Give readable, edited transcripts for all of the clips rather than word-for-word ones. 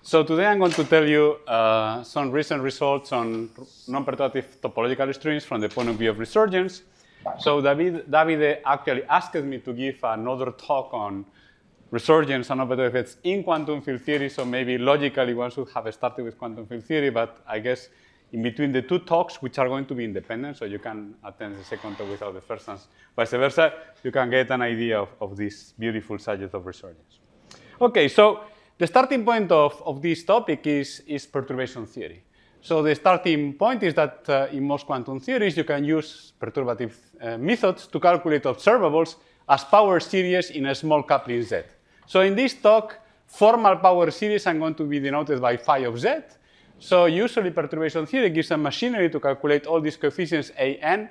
So today I'm going to tell you some recent results on non-perturbative topological strings from the point of view of resurgence. So Davide actually asked me to give another talk on resurgence and non-perturbative effects in quantum field theory. So maybe logically one should have started with quantum field theory, but I guess in between the two talks, which are going to be independent, so you can attend the second talk without the first one, vice versa, you can get an idea of this beautiful subject of resurgence. Okay, so the starting point of this topic is perturbation theory. So the starting point is that in most quantum theories, you can use perturbative methods to calculate observables as power series in a small coupling Z. So in this talk, formal power series are going to be denoted by phi of Z. So usually perturbation theory gives a machinery to calculate all these coefficients A,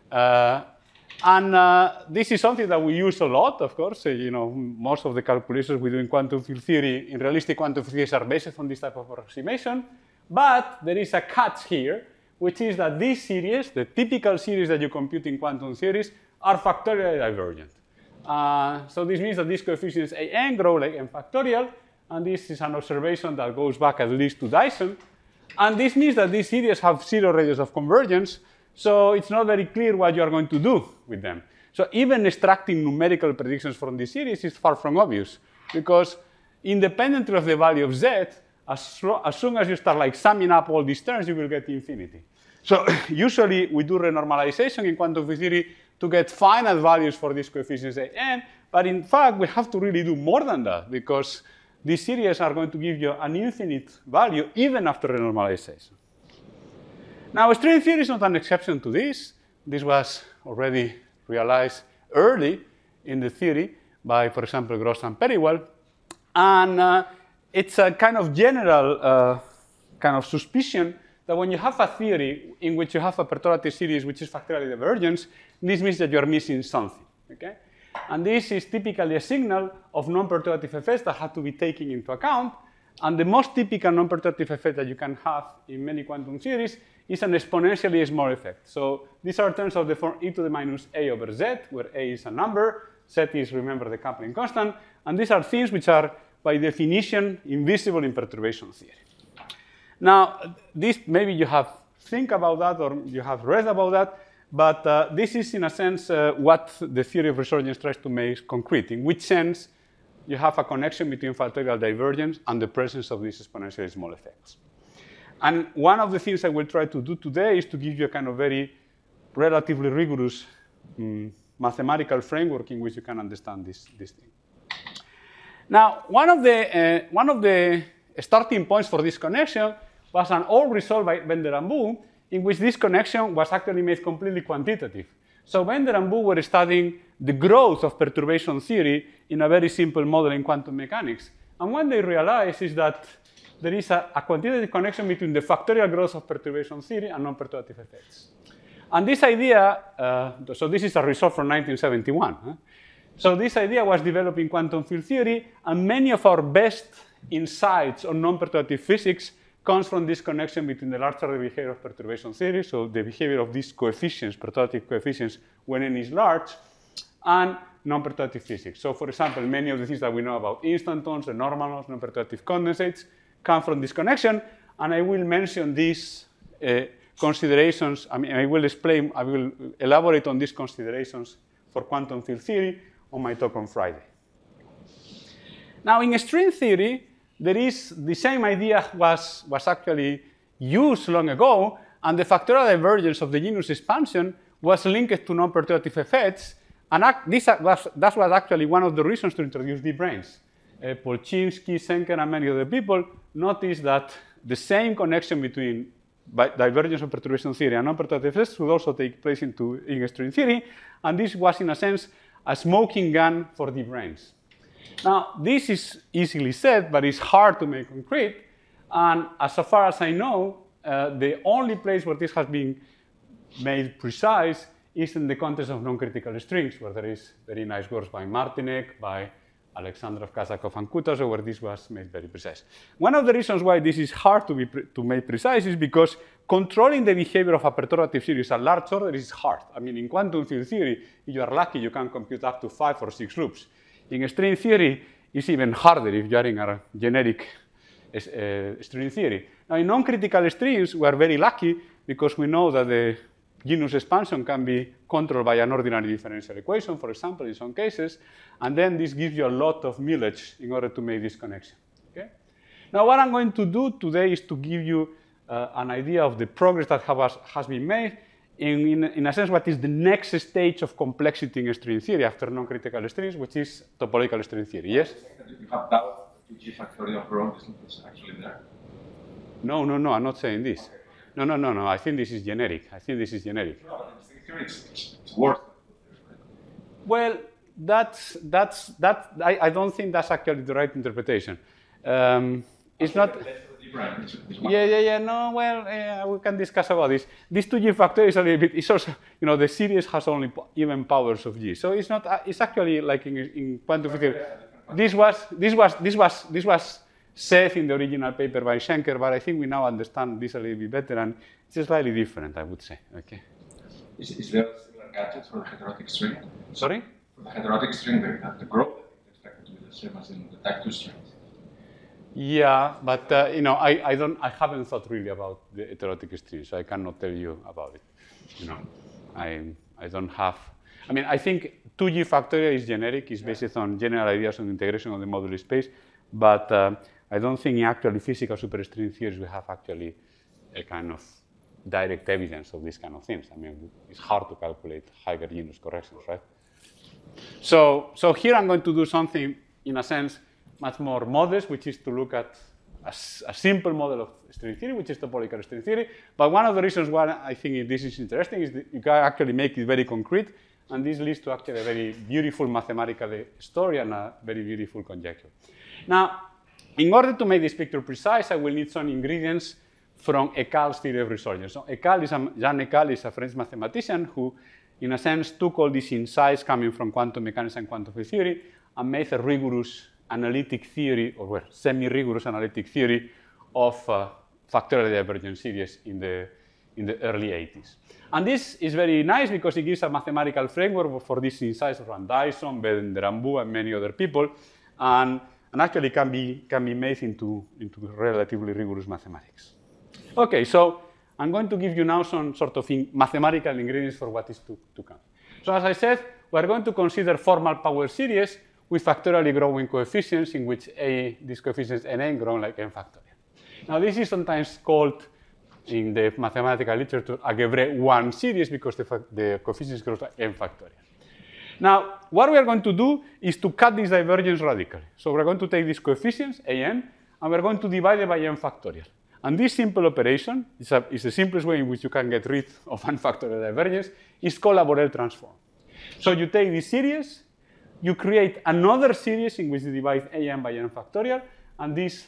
N. This is something that we use a lot, of course. Most of the calculations we do in quantum field theory, in realistic quantum field theory, are based on this type of approximation. But there is a catch here, which is that these series, the typical series that you compute in quantum theories, are factorially divergent. So this means that these coefficients A, grow like n factorial, and this is an observation that goes back at least to Dyson. And this means that these series have zero radius of convergence, so it's not very clear what you are going to do with them. So even extracting numerical predictions from this series is far from obvious, because independently of the value of Z, as soon as you start summing up all these terms, you will get infinity. So usually we do renormalization in quantum field theory to get finite values for these coefficients A, but in fact we have to really do more than that, because these series are going to give you an infinite value even after renormalization. Now, string theory is not an exception to this. This was already realized early in the theory by, for example, Gross and Perriwell. And it's a kind of general kind of suspicion that when you have a theory in which you have a perturbative series which is factorially divergent, this means that you are missing something. Okay? And this is typically a signal of non-perturbative effects that have to be taken into account. And the most typical non-perturbative effect that you can have in many quantum theories is an exponentially small effect. So these are terms of the form e to the minus a over z, where a is a number, z is, remember, the coupling constant. And these are things which are, by definition, invisible in perturbation theory. Now, this maybe you have think about that or you have read about that. But this is, in a sense, what the theory of resurgence tries to make concrete, in which sense you have a connection between factorial divergence and the presence of these exponentially small effects. And one of the things I will try to do today is to give you a kind of very relatively rigorous mathematical framework in which you can understand this thing. Now, one of the starting points for this connection was an old result by Bender and Wu, in which this connection was actually made completely quantitative. So Bender and Wu were studying the growth of perturbation theory in a very simple model in quantum mechanics. And what they realized is that there is a quantitative connection between the factorial growth of perturbation theory and non-perturbative effects. And this idea, so this is a result from 1971. So this idea was developed in quantum field theory, and many of our best insights on non-perturbative physics comes from this connection between the larger the behavior of perturbation theory, so the behavior of these coefficients, perturbative coefficients, when n is large, and non-perturbative physics. So, for example, many of the things that we know about instantons, the normals, non-perturbative condensates, come from this connection, and I will mention these considerations. I will elaborate on these considerations for quantum field theory on my talk on Friday. Now, in string theory, there is the same idea was actually used long ago, and the factorial divergence of the genus expansion was linked to non-perturbative effects, and that was actually one of the reasons to introduce deep brains. Polchinski, Senker, and many other people noticed that the same connection between divergence of perturbation theory and non-perturbative effects would also take place in string theory, and this was, in a sense, a smoking gun for deep brains. Now, this is easily said, but it's hard to make concrete. And as far as I know, the only place where this has been made precise is in the context of non-critical strings, where there is very nice works by Martinek, by Alexandrov, Kazakov, and Kutashov, where this was made very precise. One of the reasons why this is hard to make precise is because controlling the behavior of a perturbative series at large order is hard. I mean, in quantum field theory, if you are lucky, you can compute up to 5 or 6 loops. In string theory, it's even harder if you are in a generic string theory. Now, in non-critical strings, we are very lucky because we know that the genus expansion can be controlled by an ordinary differential equation, for example, in some cases, and then this gives you a lot of mileage in order to make this connection. Okay? Now, what I'm going to do today is to give you an idea of the progress that has been made in a sense, what is the next stage of complexity in string theory after non-critical strings, which is topological string theory. Yes? You have doubt that 2G factorial growth is actually there? No, I'm not saying this. Okay. No. I think this is generic. No, string theory it's worse. Well, I don't think that's actually the right interpretation. It's not. Yeah. No, well, we can discuss about this. This 2G factor is a little bit. It's also, the series has only even powers of G, so it's not. It's actually like in quantum theory. This was said in the original paper by Schenker, but I think we now understand this a little bit better, and it's slightly different, I would say. Okay. Is there similar gadgets for the heterotic string? Sorry? For the heterotic string, the growth is expected to be the same as in the type 2 strings. Yeah, but I haven't thought really about the heterotic string, so I cannot tell you about it. I don't have. I mean, I think 2G factorial is generic. It's based on general ideas on integration of the moduli space, but I don't think in actually physical superstring theories we have actually a kind of direct evidence of these kind of things. I mean, it's hard to calculate higher genus corrections, right? So here I'm going to do something, in a sense, much more modest, which is to look at a simple model of string theory, which is topological string theory. But one of the reasons why I think this is interesting is that you can actually make it very concrete, and this leads to actually a very beautiful mathematical story and a very beautiful conjecture. Now, in order to make this picture precise, I will need some ingredients from Écalle's theory of resurgence. So Jean Écalle is a French mathematician who, in a sense, took all these insights coming from quantum mechanics and quantum field theory and made a rigorous analytic theory, or semi-rigorous analytic theory of factorial divergence series in the early 80s. And this is very nice because it gives a mathematical framework for these insights from Dyson, Berendt-Rambaud, and many other people, and actually can be made into relatively rigorous mathematics. Okay, so I'm going to give you now some sort of mathematical ingredients for what is to come. So as I said, we're going to consider formal power series with factorially growing coefficients in which these coefficients n grow like n factorial. Now this is sometimes called in the mathematical literature a Gevrey-1 series because the coefficients grow like n factorial. Now what we are going to do is to cut this divergence radically. So we're going to take these coefficients, an, and we're going to divide it by n factorial. And this simple operation is the simplest way in which you can get rid of n factorial divergence. It's called a Borel transform. So you take this series, you create another series in which you divide an by n factorial, and this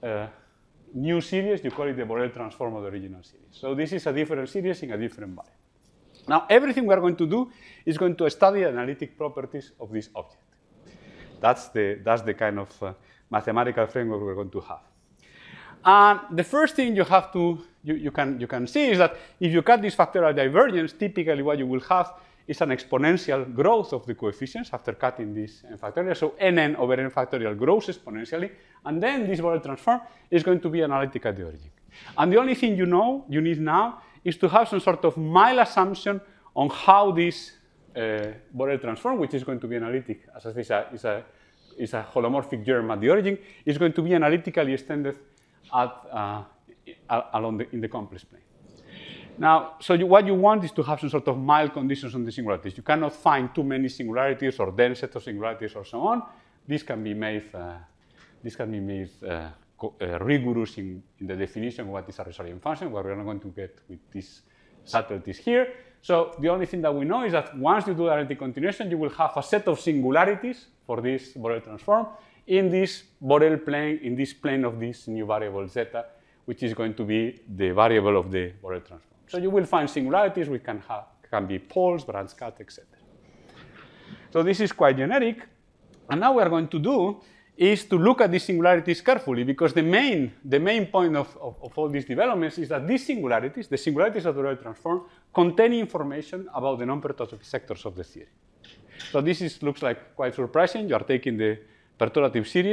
new series, you call it the Borel transform of the original series. So this is a different series in a different value. Now, everything we are going to do is going to study the analytic properties of this object. That's the kind of mathematical framework we're going to have. And the first thing you have to, you can see is that if you cut this factorial divergence, typically what you will have is an exponential growth of the coefficients after cutting this n factorial. So nn over n factorial grows exponentially, and then this Borel transform is going to be analytic at the origin. And the only thing you need now is to have some sort of mild assumption on how this Borel transform, which is going to be analytic, as I say, is a holomorphic germ at the origin, is going to be analytically extended in the complex plane. Now, so what you want is to have some sort of mild conditions on the singularities. You cannot find too many singularities or dense set of singularities or so on. This can be made, rigorous in the definition of what is a Rosarian function, where we're not going to get with these subtleties here. So the only thing that we know is that once you do the analytic continuation, you will have a set of singularities for this Borel transform in this Borel plane, in this plane of this new variable zeta, which is going to be the variable of the Borel transform. So you will find singularities which can be poles, branch cut, etc. So this is quite generic. And now what we're going to do is to look at these singularities carefully, because the main point of all these developments is that these singularities, the singularities of the Borel transform, contain information about the non-perturbative sectors of the theory. So this looks like quite surprising. You are taking the perturbative series,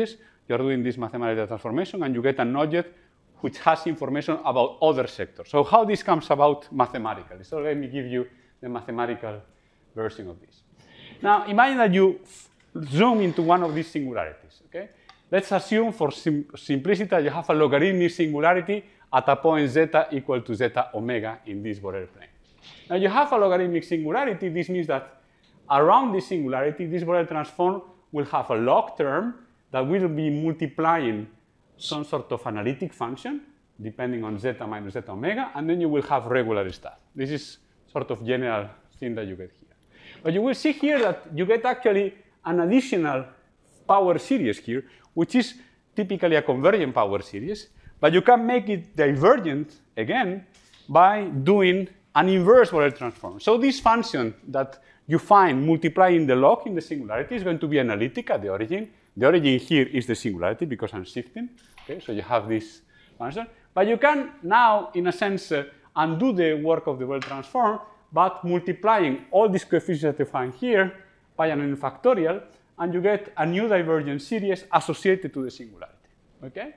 you're doing this mathematical transformation, and you get an object which has information about other sectors. So how this comes about mathematically? So let me give you the mathematical version of this. Now, imagine that you zoom into one of these singularities, okay? Let's assume for simplicity that you have a logarithmic singularity at a point zeta equal to zeta omega in this Borel plane. Now, you have a logarithmic singularity. This means that around this singularity, this Borel transform will have a log term that will be multiplying some sort of analytic function, depending on zeta minus zeta omega, and then you will have regular stuff. This is sort of general thing that you get here. But you will see here that you get actually an additional power series here, which is typically a convergent power series, but you can make it divergent again by doing an inverse Borel transform. So this function that you find multiplying the log in the singularity is going to be analytic at the origin. The origin here is the singularity because I'm shifting. Okay, so you have this function. But you can now, in a sense, undo the work of the Borel transform, but multiplying all these coefficients that you find here by an n factorial, and you get a new divergent series associated to the singularity. Okay?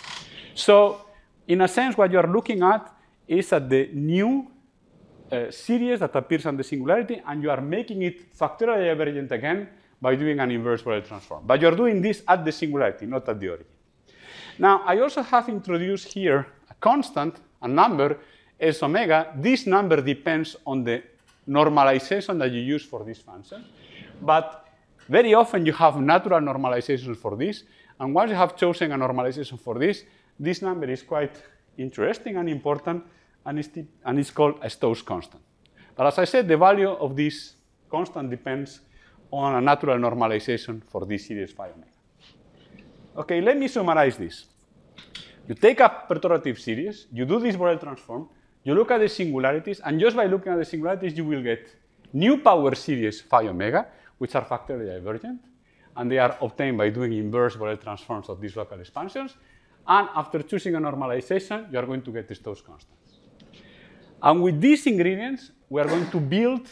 So, in a sense, what you are looking at is at the new series that appears on the singularity, and you are making it factorially divergent again by doing an inverse Borel transform. But you're doing this at the singularity, not at the origin. Now, I also have introduced here a constant, a number, S omega. This number depends on the normalization that you use for this function. But very often you have natural normalization for this. And once you have chosen a normalization for this number is quite interesting and important, and it's called a Stokes constant. But as I said, the value of this constant depends on a natural normalization for this series phi omega. Okay, let me summarize this. You take a perturbative series, you do this Borel transform, you look at the singularities, and just by looking at the singularities, you will get new power series phi omega, which are factorially divergent, and they are obtained by doing inverse Borel transforms of these local expansions. And after choosing a normalization, you are going to get the Stokes constants. And with these ingredients, we are going to build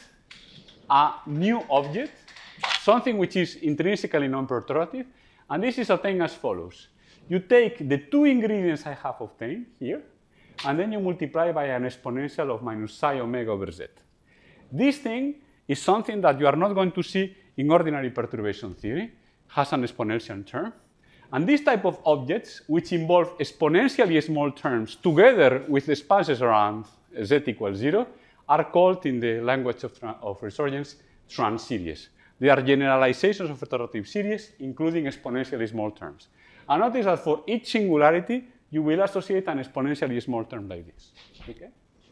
a new object, something which is intrinsically non-perturbative, and this is obtained as follows. You take the two ingredients I have obtained here, and then you multiply by an exponential of minus psi omega over z. This thing is something that you are not going to see in ordinary perturbation theory, has an exponential term. And this type of objects, which involve exponentially small terms together with the spaces around z equals 0, are called, in the language of resurgence, trans series. They are generalizations of perturbative series, including exponentially small terms. And notice that for each singularity, you will associate an exponentially small term like this. Okay?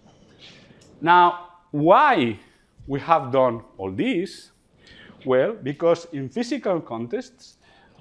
Now, why we have done all this? Well, because in physical contexts,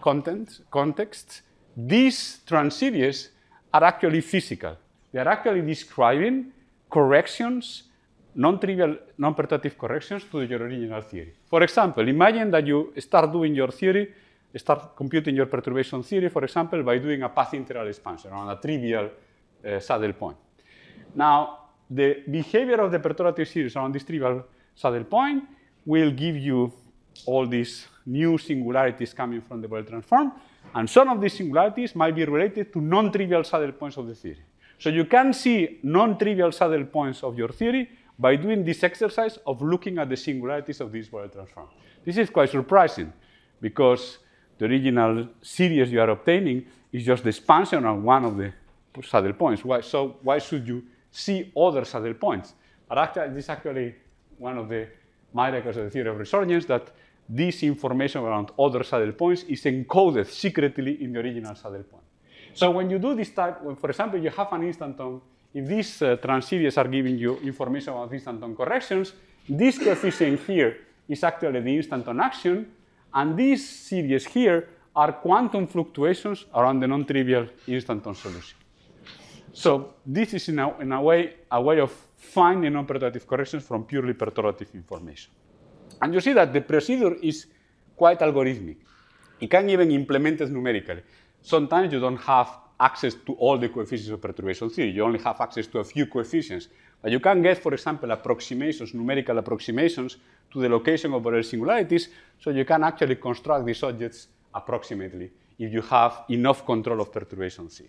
these trans series are actually physical. They are actually describing corrections, non-trivial, non-perturbative corrections to your original theory. For example, imagine that you start doing your theory, start computing your perturbation theory, for example, by doing a path integral expansion on a trivial saddle point. Now, the behavior of the perturbative series around this trivial saddle point will give you all these new singularities coming from the Borel transform, and some of these singularities might be related to non-trivial saddle points of the theory. So you can see non-trivial saddle points of your theory by doing this exercise of looking at the singularities of this Borel transform. This is quite surprising, because the original series you are obtaining is just the expansion of one of the saddle points. Why should you see other saddle points? But actually, this is actually one of the miracles of the theory of resurgence, that this information around other saddle points is encoded secretly in the original saddle point. So when you do this type, for example, you have an instanton, if these trans series are giving you information about instanton corrections, this coefficient here is actually the instanton action, and these series here are quantum fluctuations around the non-trivial instanton solution. So this is in a way of finding non-perturbative corrections from purely perturbative information. And you see that the procedure is quite algorithmic. It can even implement it numerically. Sometimes you don't have access to all the coefficients of perturbation theory. You only have access to a few coefficients. But you can get, for example, approximations, numerical approximations to the location of Borel singularities, so you can actually construct these objects approximately if you have enough control of perturbation theory.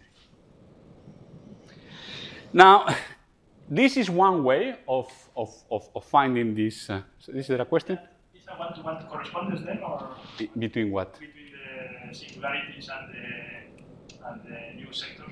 Now, this is one way of finding this. So is there a question? Is a one-to-one correspondence then, or between what? Between the singularities and the new sectors?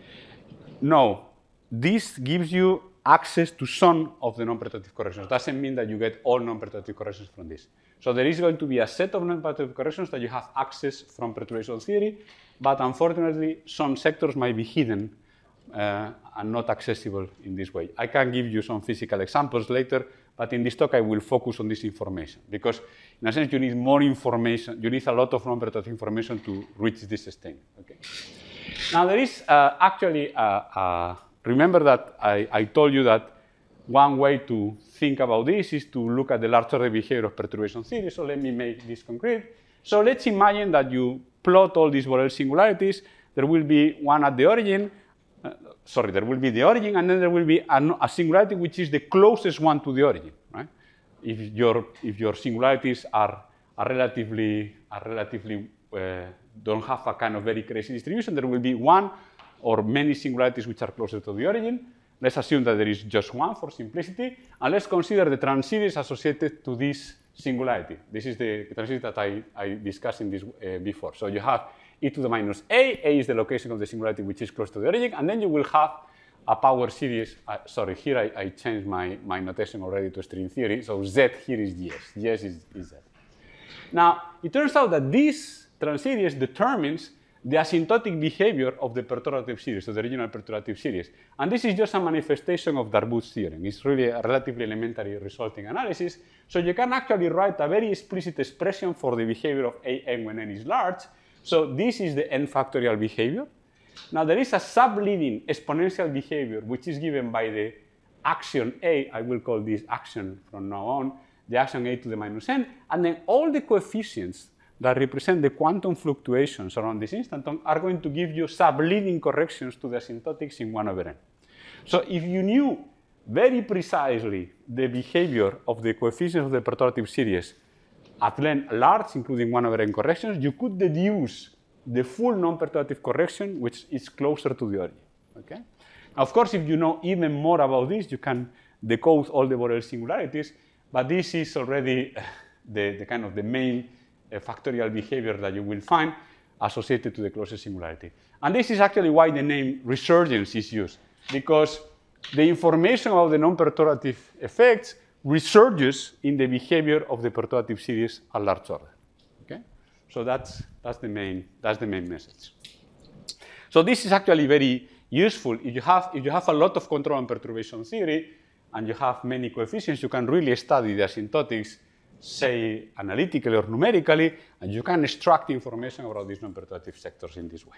No. This gives you access to some of the non-perturbative corrections. Doesn't mean that you get all non-perturbative corrections from this. So there is going to be a set of non-perturbative corrections that you have access from perturbation theory, but unfortunately, some sectors might be hidden and not accessible in this way. I can give you some physical examples later, but in this talk I will focus on this information because, in a sense, you need more information. You need a lot of non-perturbative information to reach this state. Okay. Now there is actually remember that I told you that one way to think about this is to look at the large order behavior of perturbation theory. So let me make this concrete. So let's imagine that you plot all these Borel singularities. There will be one at the origin. There will be the origin, and then there will be a singularity which is the closest one to the origin. Right? If your singularities are relatively don't have a kind of very crazy distribution, there will be one or many singularities which are closer to the origin. Let's assume that there is just one for simplicity, and let's consider the transeries associated to this singularity. This is the transeries that I discussed in this before. So you have e to the minus a. A is the location of the singularity which is close to the origin, and then you will have a power series. Sorry, here I changed my notation already to string theory. So Z here is yes. Yes is Z. Now, it turns out that this transeries determines the asymptotic behavior of the perturbative series, of the original perturbative series. And this is just a manifestation of Darboux theorem. It's really a relatively elementary resulting analysis. So you can actually write a very explicit expression for the behavior of an when n is large. So this is the n factorial behavior. Now there is a subleading exponential behavior which is given by the action A. I will call this action from now on, the action A to the minus n. And then all the coefficients that represent the quantum fluctuations around this instanton are going to give you subleading corrections to the asymptotics in 1 over n. So if you knew very precisely the behavior of the coefficients of the perturbative series at length large, including 1 over n corrections, you could deduce the full non-perturbative correction, which is closer to the origin. Okay? Now, of course, if you know even more about this, you can decode all the Borel singularities, but this is already the kind of the main factorial behavior that you will find associated to the closest singularity. And this is actually why the name resurgence is used, because the information about the non-perturbative effects resurges in the behavior of the perturbative series at large order. Okay? So that's the main message. So this is actually very useful. If you have a lot of control on perturbation theory and you have many coefficients, you can really study the asymptotics, say analytically or numerically, and you can extract information about these non-perturbative sectors in this way.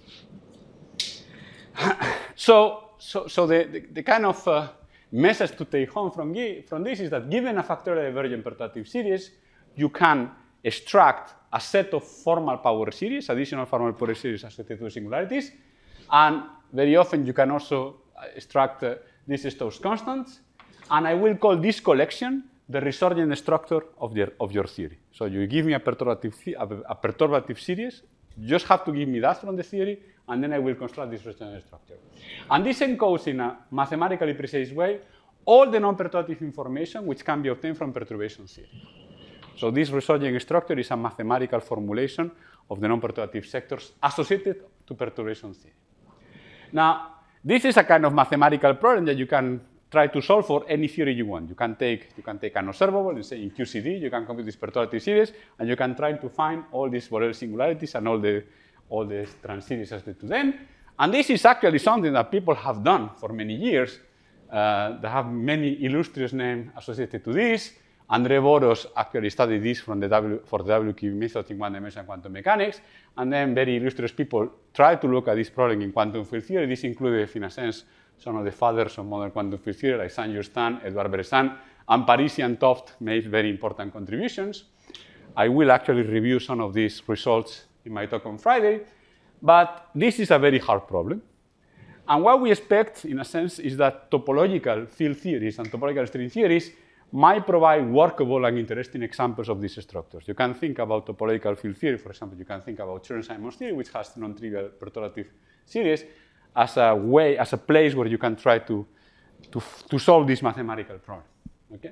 So the kind of message to take home from this is that given a factorial divergent perturbative series, you can extract a set of formal power series, additional formal power series associated with singularities, and very often you can also extract these Stokes constants, and I will call this collection the resurgent structure of your theory. So you give me a perturbative series, you just have to give me that from the theory, and then I will construct this resurgent structure. And this encodes in a mathematically precise way all the non-perturbative information which can be obtained from perturbation theory. So this resurgent structure is a mathematical formulation of the non-perturbative sectors associated to perturbation theory. Now, this is a kind of mathematical problem that you can try to solve for any theory you want. You can take an observable and say in QCD, you can compute this perturbative series, and you can try to find all these Borel singularities and all the transeries associated to them. And this is actually something that people have done for many years. They have many illustrious names associated to this. André Boros actually studied this for the WQV method in one-dimensional quantum mechanics. And then very illustrious people tried to look at this problem in quantum field theory. This included, in a sense, some of the fathers of modern quantum field theory, like Saint-Just, Edouard Bressan, and Parisi and 't Hooft made very important contributions. I will actually review some of these results in my talk on Friday, but this is a very hard problem. And what we expect, in a sense, is that topological field theories and topological string theories might provide workable and interesting examples of these structures. You can think about topological field theory, for example. You can think about Chern-Simons theory, which has non-trivial perturbative series, as a way, as a place where you can try to solve this mathematical problem. Okay.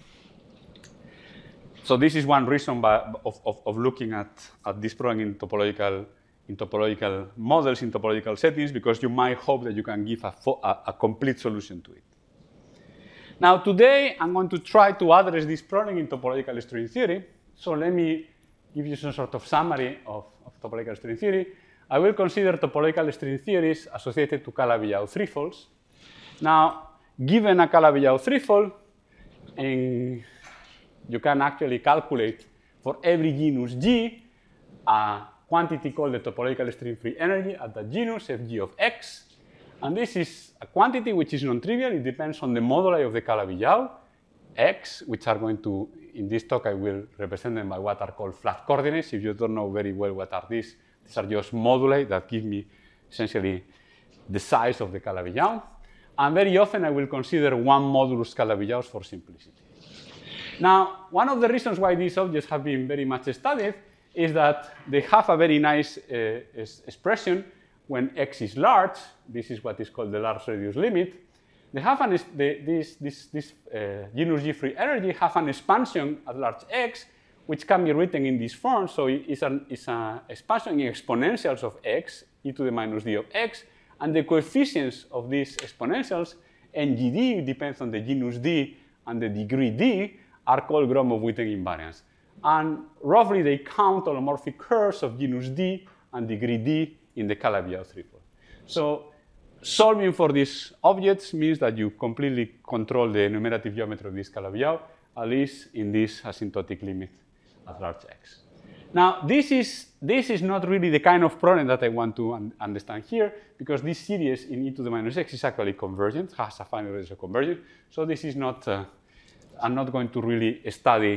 So this is one reason of looking at this problem in topological models, in topological settings, because you might hope that you can give a complete solution to it. Now, today, I'm going to try to address this problem in topological string theory. So let me give you some sort of summary of topological string theory. I will consider topological string theories associated to Calabi-Yau threefolds. Now, given a Calabi-Yau threefold, you can actually calculate for every genus G a quantity called the topological string free energy at that genus, Fg of x. And this is a quantity which is non-trivial. It depends on the moduli of the Calabi-Yau, x, which are going to, in this talk, I will represent them by what are called flat coordinates. If you don't know very well what are these are just moduli that give me essentially the size of the Calabi-Yau. And very often, I will consider one modulus Calabi-Yaus for simplicity. Now, one of the reasons why these objects have been very much studied is that they have a very nice expression when x is large. This is what is called the large radius limit. They have this genus G free energy have an expansion at large x, which can be written in this form. So it's an expansion in exponentials of x, e to the minus d of x, and the coefficients of these exponentials, ngd, depends on the genus d and the degree d, are called Gromov-Witten invariants. And roughly, they count holomorphic curves of genus d and degree d in the Calabi-Yau threefold. So solving for these objects means that you completely control the enumerative geometry of this Calabi-Yau, at least in this asymptotic limit at large x. Now, this is not really the kind of problem that I want to understand here, because this series in e to the minus x is actually convergent, has a finite radius of convergence. So this is not, I'm not going to really study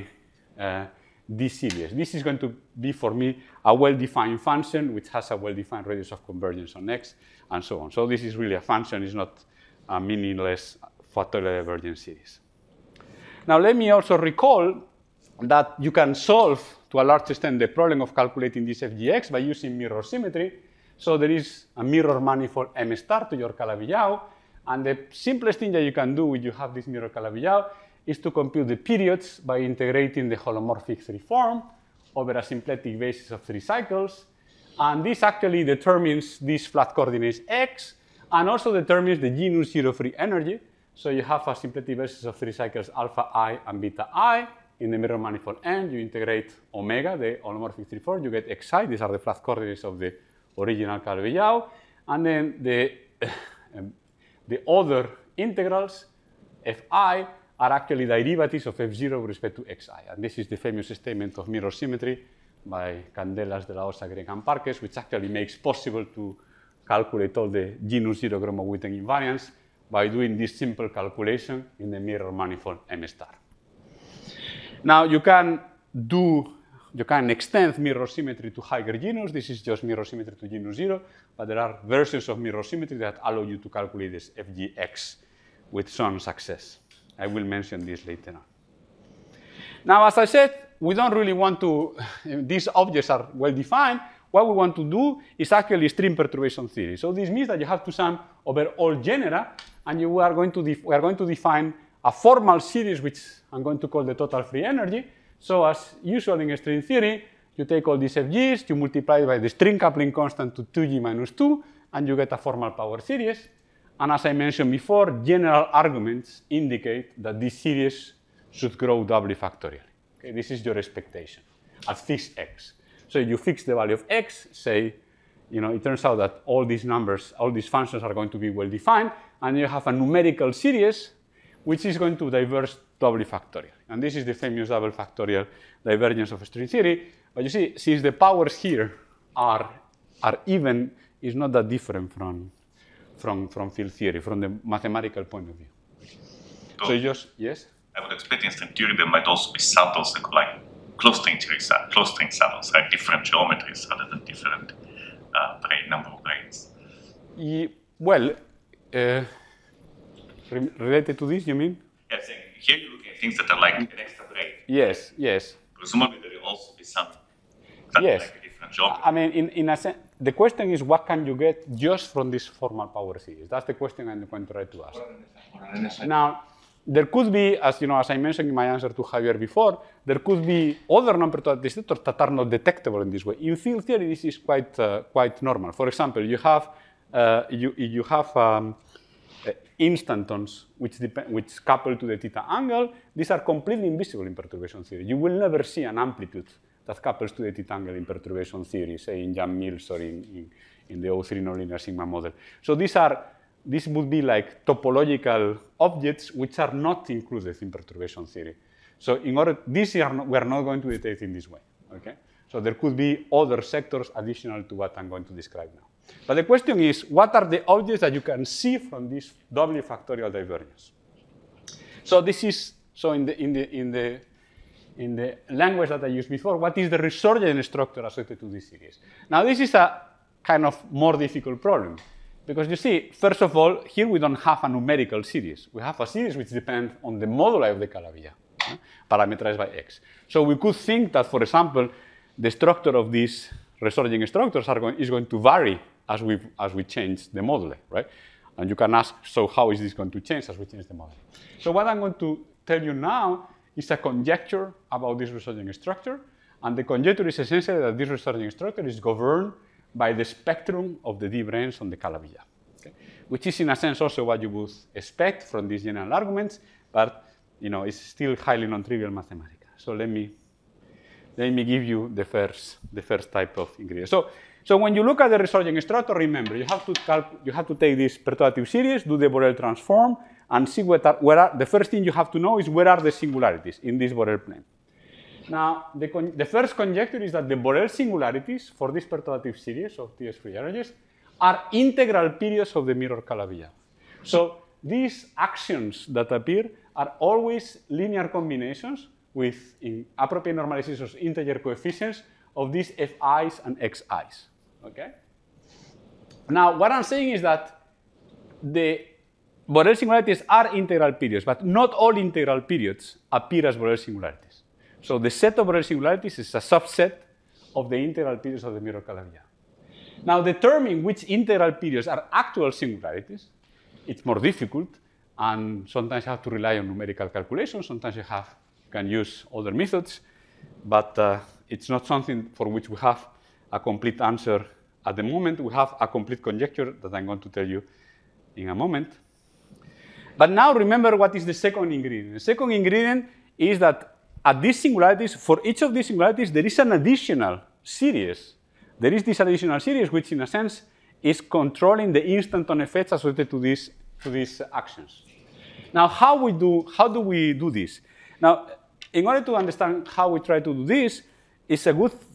this series. This is going to be, for me, a well-defined function which has a well-defined radius of convergence on x, and so on. So this is really a function. It's not a meaningless factorial divergence series. Now, let me also recall that you can solve, to a large extent, the problem of calculating this FGX by using mirror symmetry. So there is a mirror manifold M star to your Calabi-Yau, and the simplest thing that you can do when you have this mirror Calabi-Yau is to compute the periods by integrating the holomorphic three form over a symplectic basis of 3 cycles. And this actually determines these flat coordinates x, and also determines the genus zero free energy. So you have a symplectic basis of 3 cycles alpha I and beta I. In the mirror manifold N, you integrate omega, the holomorphic three form, you get xi. These are the flat coordinates of the original Calabi-Yau. And then the other integrals, fi, are actually derivatives of f0 with respect to xi. And this is the famous statement of mirror symmetry by Candelas, De La Osa, Gregg, and Parkes, which actually makes possible to calculate all the genus zero Gromov-Witten invariants by doing this simple calculation in the mirror manifold M star. Now, you can extend mirror symmetry to higher genus. This is just mirror symmetry to genus zero, but there are versions of mirror symmetry that allow you to calculate this FGX with some success. I will mention this later on. Now, as I said, we don't really want to, these objects are well defined. What we want to do is actually string perturbation theory. So this means that you have to sum over all genera, and we are going to define a formal series, which I'm going to call the total free energy. So as usual in string theory, you take all these FGs, you multiply by the string coupling constant to 2G minus 2, and you get a formal power series. And as I mentioned before, general arguments indicate that this series should grow doubly factorially. Okay, this is your expectation at fixed x. So you fix the value of x, say, it turns out that all these numbers, all these functions are going to be well defined, and you have a numerical series which is going to diverge doubly factorially. And this is the famous double factorial divergence of string theory. But you see, since the powers here are even, it's not that different from field theory, from the mathematical point of view. So you just, yes? I would expect in string theory there might also be saddles, like closed string saddles, like different geometries rather than different number of branes. Well, related to this, you mean? Yes, here you look at things that are like an extra brain. Yes, yes. Presumably there will also be some that Yes. like a different geometry. I mean, in a sense, the question is what can you get just from this formal power series? That's the question I'm going to try to ask. Now, there could be, as you know, as I mentioned in my answer to Javier before, there could be other non-perturbative detectors that are not detectable in this way. In field theory, this is quite normal. For example, you have instantons which couple to the theta angle. These are completely invisible in perturbation theory. You will never see an amplitude that couples to the theta angle in perturbation theory, say in Yang-Mills or in the O3 nonlinear sigma model. So these would be like topological objects which are not included in perturbation theory. So in order, we are not going to detect in this way. Okay? So there could be other sectors additional to what I'm going to describe now. But the question is, what are the objects that you can see from this W factorial divergence? So this is in the language that I used before. What is the resurgent structure associated to this series? Now this is a kind of more difficult problem because you see, first of all, here we don't have a numerical series. We have a series which depends on the moduli of the Calabi-Yau, parameterized by X. So we could think that, for example, the structure of these resurgent structures is going to vary as we change the moduli, right? And you can ask, so how is this going to change as we change the moduli? So what I'm going to tell you now is a conjecture about this resurgent structure, and the conjecture is essentially that this resurgent structure is governed by the spectrum of the d-branes on the Calabi-Yau, okay? Which is in a sense also what you would expect from these general arguments, but you know, it's still highly non-trivial Mathematica. So let me give you the first type of ingredient. So when you look at the resurgent structure, remember you have to take this perturbative series, do the Borel transform, and see the first thing you have to know is where are the singularities in this Borel plane. Now the first conjecture is that the Borel singularities for this perturbative series of TS-free energies are integral periods of the mirror Calabi-Yau. So these actions that appear are always linear combinations with appropriate normalizations integer coefficients of these Fi's and Xi's. Okay? Now, what I'm saying is that the Borel singularities are integral periods, but not all integral periods appear as Borel singularities. So the set of Borel singularities is a subset of the integral periods of the mirror Calabi-Yau. Now, determining which integral periods are actual singularities, it's more difficult, and sometimes you have to rely on numerical calculations, sometimes you can use other methods, but it's not something for which we have a complete answer at the moment. We have a complete conjecture that I'm going to tell you in a moment. But now remember what is the second ingredient. The second ingredient is that at these singularities, for each of these singularities, there is an additional series. There is this additional series which, in a sense, is controlling the instanton effects associated to these actions. Now, how do we do this? Now, in order to understand how we try to do this, a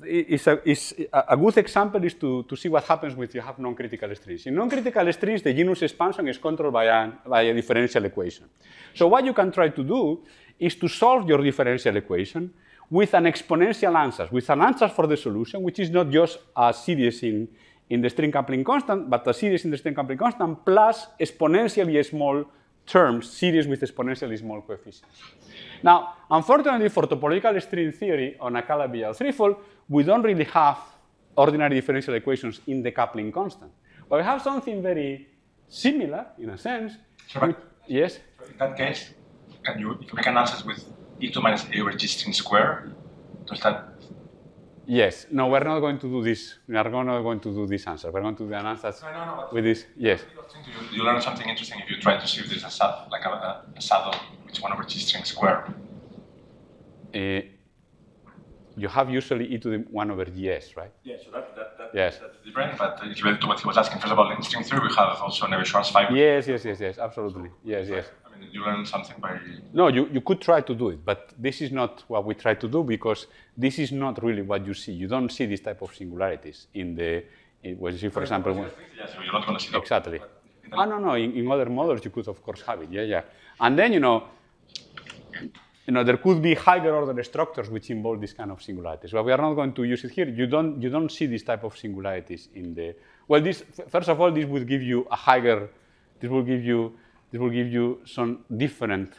good example is to see what happens when you have non-critical strings. In non-critical strings, the genus expansion is controlled by a differential equation. So what you can try to do is to solve your differential equation with an exponential answer, with an answer for the solution, which is not just a series in the string coupling constant, but a series in the string coupling constant plus exponentially small terms, series with exponentially small coefficients. Now, unfortunately, for topological string theory on a Calabi-Yau threefold, we don't really have ordinary differential equations in the coupling constant. But we have something very similar, in a sense. Yes? So in that case, if you make an answer with e2 minus a over g string square, does that? Yes. No, we're not going to do this. We are not going to do this answer. We're going to do an answer with this. Yes. You learn something interesting if you try to see if there's a SAT, like a SAT of which 1 over g string square. You have usually e to the 1 over gs, right? Yeah, so yes. that's different, but it's related to what he was asking. First of all, in string theory, we have also Navier-Schwarz fiber. Yes, absolutely. Yes. I mean, you learn something by... No, you could try to do it, but this is not what we try to do because this is not really what you see. You don't see this type of singularities when you see, for example... Yeah, so you're not going to see that. Exactly. No. In other models, you could, of course, have it. Yeah. And then, there could be higher order structures which involve this kind of singularities. But we are not going to use it here. You don't see this type of singularities in the... Well, first of all, this will give you a higher... This will give you some different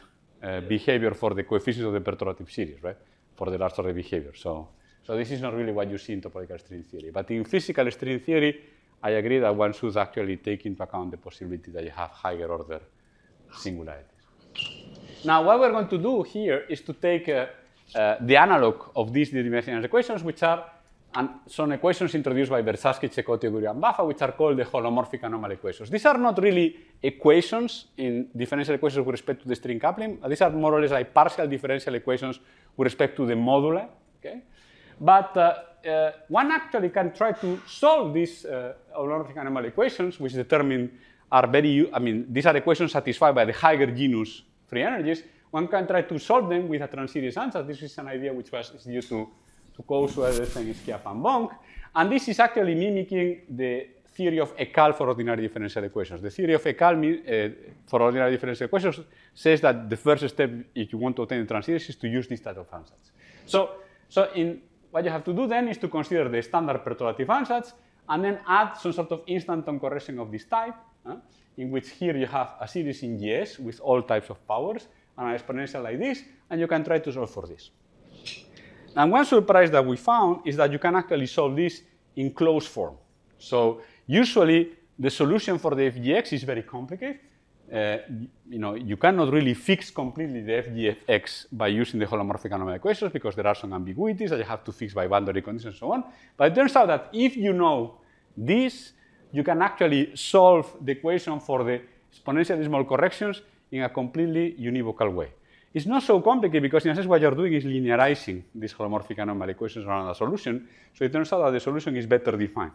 behavior for the coefficients of the perturbative series, right? For the large order behavior. So this is not really what you see in topological string theory. But in physical string theory, I agree that one should actually take into account the possibility that you have higher order singularities. Now, what we're going to do here is to take the analog of these D-dimensional equations, which are some equations introduced by Bershadsky, Cecotti, Gurian, and Baffa, which are called the holomorphic anomaly equations. These are not really equations in differential equations with respect to the string coupling. These are more or less like partial differential equations with respect to the moduli. Okay? But one actually can try to solve these holomorphic anomaly equations, which determine are very, these are equations satisfied by the higher genus free energies. One can try to solve them with a transeries ansatz. This is an idea which was due to Kohlschreiber and Schiaff and Bonk. And this is actually mimicking the theory of Écalle for ordinary differential equations. The theory of Écalle for ordinary differential equations says that the first step, if you want to obtain the transeries, is to use this type of ansatz. So what you have to do then is to consider the standard perturbative ansatz and then add some sort of instanton correction of this type, in which here you have a series in GS with all types of powers and an exponential like this, and you can try to solve for this. And one surprise that we found is that you can actually solve this in closed form. So usually the solution for the FGX is very complicated. You cannot really fix completely the FGX by using the holomorphic anomaly equations because there are some ambiguities that you have to fix by boundary conditions and so on. But it turns out that if you know this, you can actually solve the equation for the exponentially small corrections in a completely univocal way. It's not so complicated because in a sense what you're doing is linearizing these holomorphic anomaly equations around a solution. So it turns out that the solution is better defined.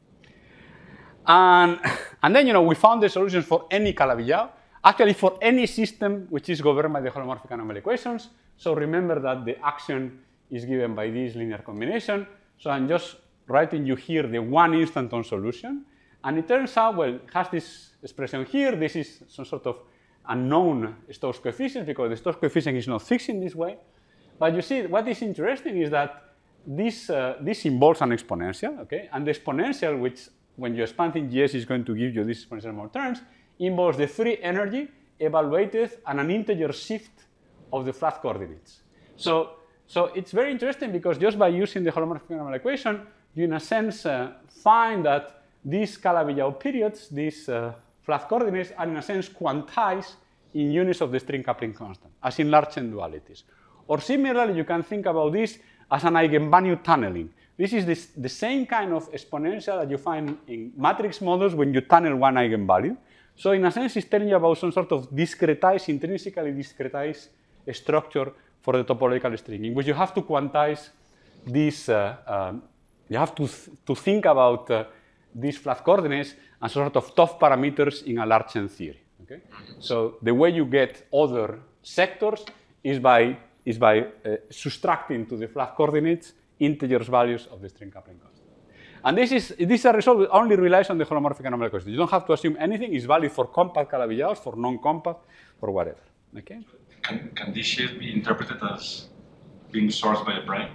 And then we found the solutions for any Calabi-Yau, actually for any system which is governed by the holomorphic anomaly equations. So remember that the action is given by this linear combination. So I'm just writing you here the one instanton solution. And it turns out, well, it has this expression here. This is some sort of unknown Stokes coefficient because the Stokes coefficient is not fixed in this way. But you see, what is interesting is that this involves an exponential, okay? And the exponential, which when you expand in GS is going to give you this exponential more terms, involves the free energy evaluated and an integer shift of the flat coordinates. So it's very interesting because just by using the holomorphic anomaly equation, you in a sense find that these Calabi-Yau periods, these flat coordinates, are in a sense quantized in units of the string coupling constant, as in large n dualities. Or similarly, you can think about this as an eigenvalue tunneling. This is the same kind of exponential that you find in matrix models when you tunnel one eigenvalue. So in a sense, it's telling you about some sort of discretized, intrinsically discretized structure for the topological string, in which you have to quantize this, you have to think about these flat coordinates and sort of top parameters in a large n theory. Okay? So the way you get other sectors is by subtracting to the flat coordinates integers values of the string coupling constant. And this is a result that only relies on the holomorphic anomaly equation. You don't have to assume anything. It's valid for compact Calabi-Yaus, for non-compact, for whatever. Okay? Can this shift be interpreted as being sourced by a brane?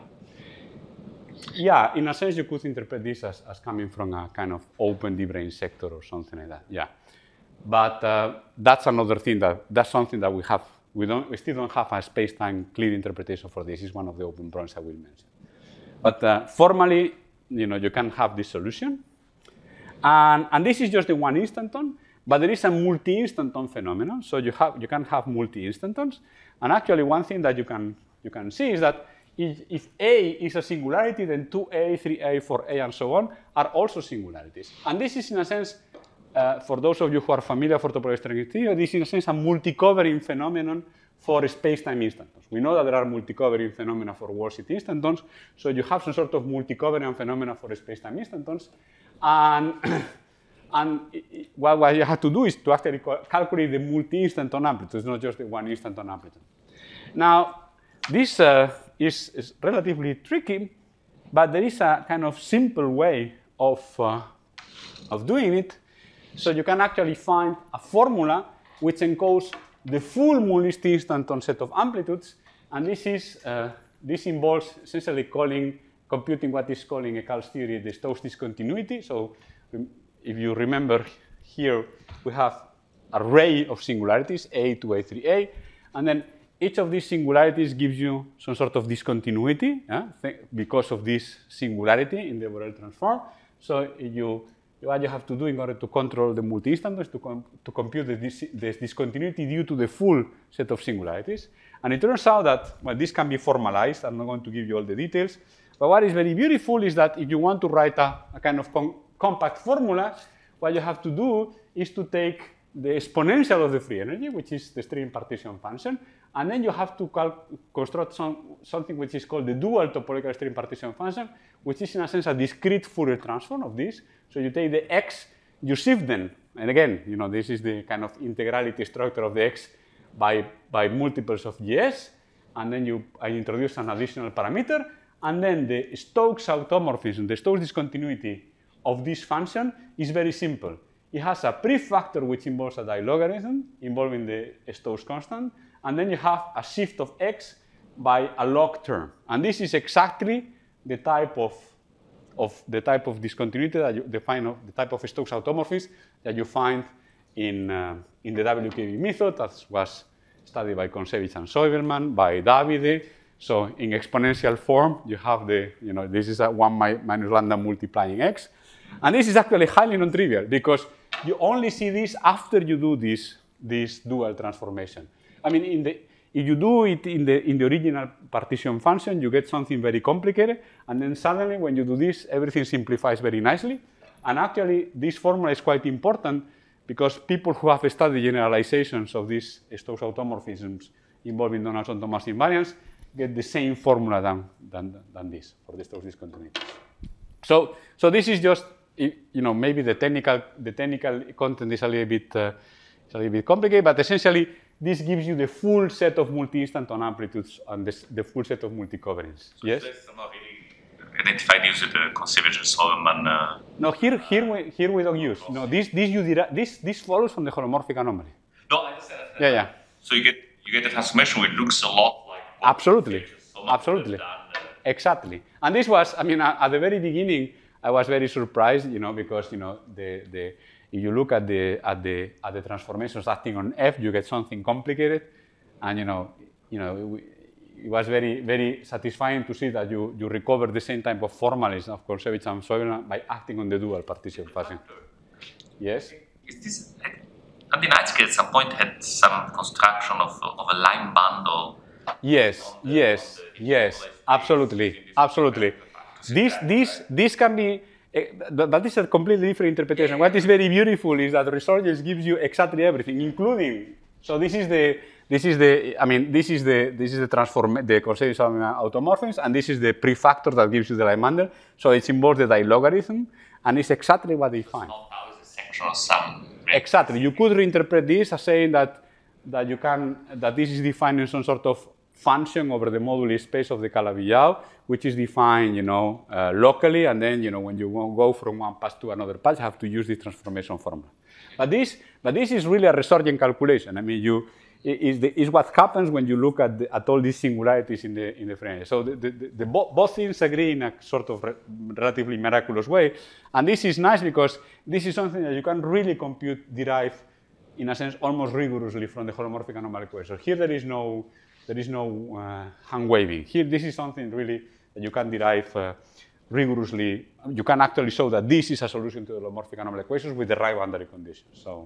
Yeah, in a sense, you could interpret this as coming from a kind of open D-brane sector or something like that. Yeah, but that's another thing that's something that we still don't have a space-time clear interpretation for this. It's one of the open problems I will mention. But formally, you can have this solution, and this is just the one instanton. But there is a multi-instanton phenomenon, so you can have multi-instantons. And actually, one thing that you can see is that if A is a singularity, then 2A, 3A, 4A, and so on are also singularities. And this is, in a sense, for those of you who are familiar with topological string theory, this is, in a sense, a multi-covering phenomenon for space-time instantons. We know that there are multi-covering phenomena for wall-sheet instantons, so you have some sort of multi-covariant phenomena for space-time instantons. And what you have to do is to actually calculate the multi-instanton amplitude. It's not just the one instanton amplitude. Now, this is relatively tricky, but there is a kind of simple way of doing it. So you can actually find a formula which encodes the full multi-instanton set of amplitudes, and this involves essentially computing what is called in Écalle's theory the Stokes discontinuity. So if you remember here, we have an array of singularities, A, 2A, 3A, and then each of these singularities gives you some sort of discontinuity because of this singularity in the Borel transform. So what you have to do in order to control the multi-instance is to compute the discontinuity due to the full set of singularities. And it turns out that, well, this can be formalized. I'm not going to give you all the details. But what is very beautiful is that if you want to write a kind of compact formula, what you have to do is to take the exponential of the free energy, which is the string partition function, and then you have to construct something which is called the dual topological string partition function, which is in a sense a discrete Fourier transform of this. So you take the x, you shift them, and again, this is the kind of integrality structure of the x by multiples of gs, and then I introduce an additional parameter, and then the Stokes automorphism, the Stokes discontinuity of this function is very simple. It has a prefactor which involves a dilogarithm involving the Stokes constant, and then you have a shift of x by a log term. And this is exactly the type of discontinuity that you define, the type of Stokes automorphism that you find in the WKB method that was studied by Kontsevich and Soiberman, by Davide. So in exponential form, you have this is a 1 minus lambda multiplying x. And this is actually highly non-trivial because you only see this after you do this dual transformation. I mean, if you do it in the original partition function, you get something very complicated. And then suddenly, when you do this, everything simplifies very nicely. And actually, this formula is quite important because people who have studied generalizations of these Stokes automorphisms involving Donaldson-Thomas invariance get the same formula than this for the Stokes discontinuities. So this is just, maybe the technical content is a little bit complicated, but essentially this gives you the full set of multi-instanton amplitudes and the full set of multi-covariance. So yes? that's somehow really identified using the Kontsevich and Soiberman. No, here we don't use. No, this follows from the holomorphic anomaly. No, I understand. Yeah. So you get a transformation which looks a lot like. Absolutely. Exactly. And this was, at the very beginning, I was very surprised, because if you look at the transformations acting on F, you get something complicated, and it was very, very satisfying to see that you recover the same type of formalism of Kontsevich and Soiberman by acting on the dual partition function. Yes. Is this? Andinaitsky at some point had some construction of a line bundle. Yes, absolutely. This can be, but this is a completely different interpretation. What is very beautiful is that resurgence gives you exactly everything, including. So this is the Kontsevich automorphisms, and this is the prefactor that gives you the line bundle. So it's involves the dilogarithm, and it's exactly what they find. How is a section of sum? Exactly. You could reinterpret this as saying that this is defined in some sort of function over the moduli space of the Calabi-Yau, which is defined, locally, and then, when you go from one path to another path, you have to use this transformation formula. But this is really a resurgent calculation. Is what happens when you look at all these singularities in the free energy. So both things agree in a sort of relatively miraculous way, and this is nice because this is something that you can really derive, in a sense, almost rigorously from the holomorphic anomaly equation. Here there is no hand waving. Here, this is something really that you can derive rigorously. You can actually show that this is a solution to the holomorphic anomaly equations with the right boundary conditions. So,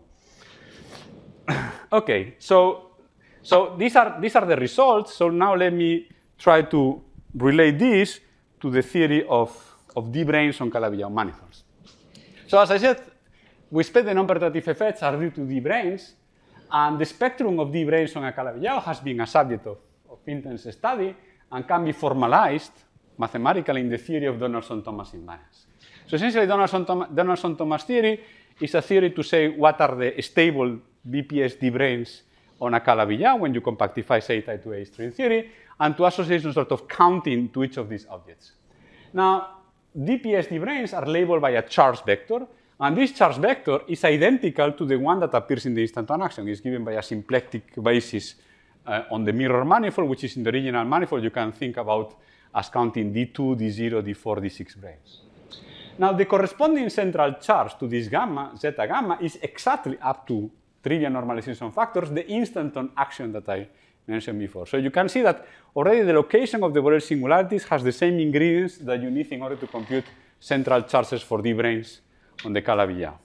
okay. So these are the results. So now let me try to relate this to the theory of D-branes on Calabi-Yau manifolds. So as I said, we expect the non-perturbative effects are due to D-branes. And the spectrum of D-branes on a Calabi-Yau has been a subject of intense study and can be formalized mathematically in the theory of Donaldson-Thomas invariance. So essentially, Donaldson-Thomas theory is a theory to say what are the stable BPS D-branes on a Calabi-Yau when you compactify zeta to A string theory, and to associate some sort of counting to each of these objects. Now, DPS D-branes are labeled by a charge vector, and this charge vector is identical to the one that appears in the instanton action. It's given by a symplectic basis on the mirror manifold, which is in the original manifold. You can think about as counting D2, D0, D4, D6 branes. Now, the corresponding central charge to this gamma, zeta gamma, is exactly up to trivial normalization factors, the instanton action that I mentioned before. So you can see that already the location of the Borel singularities has the same ingredients that you need in order to compute central charges for d-branes on the Calabi-Yau.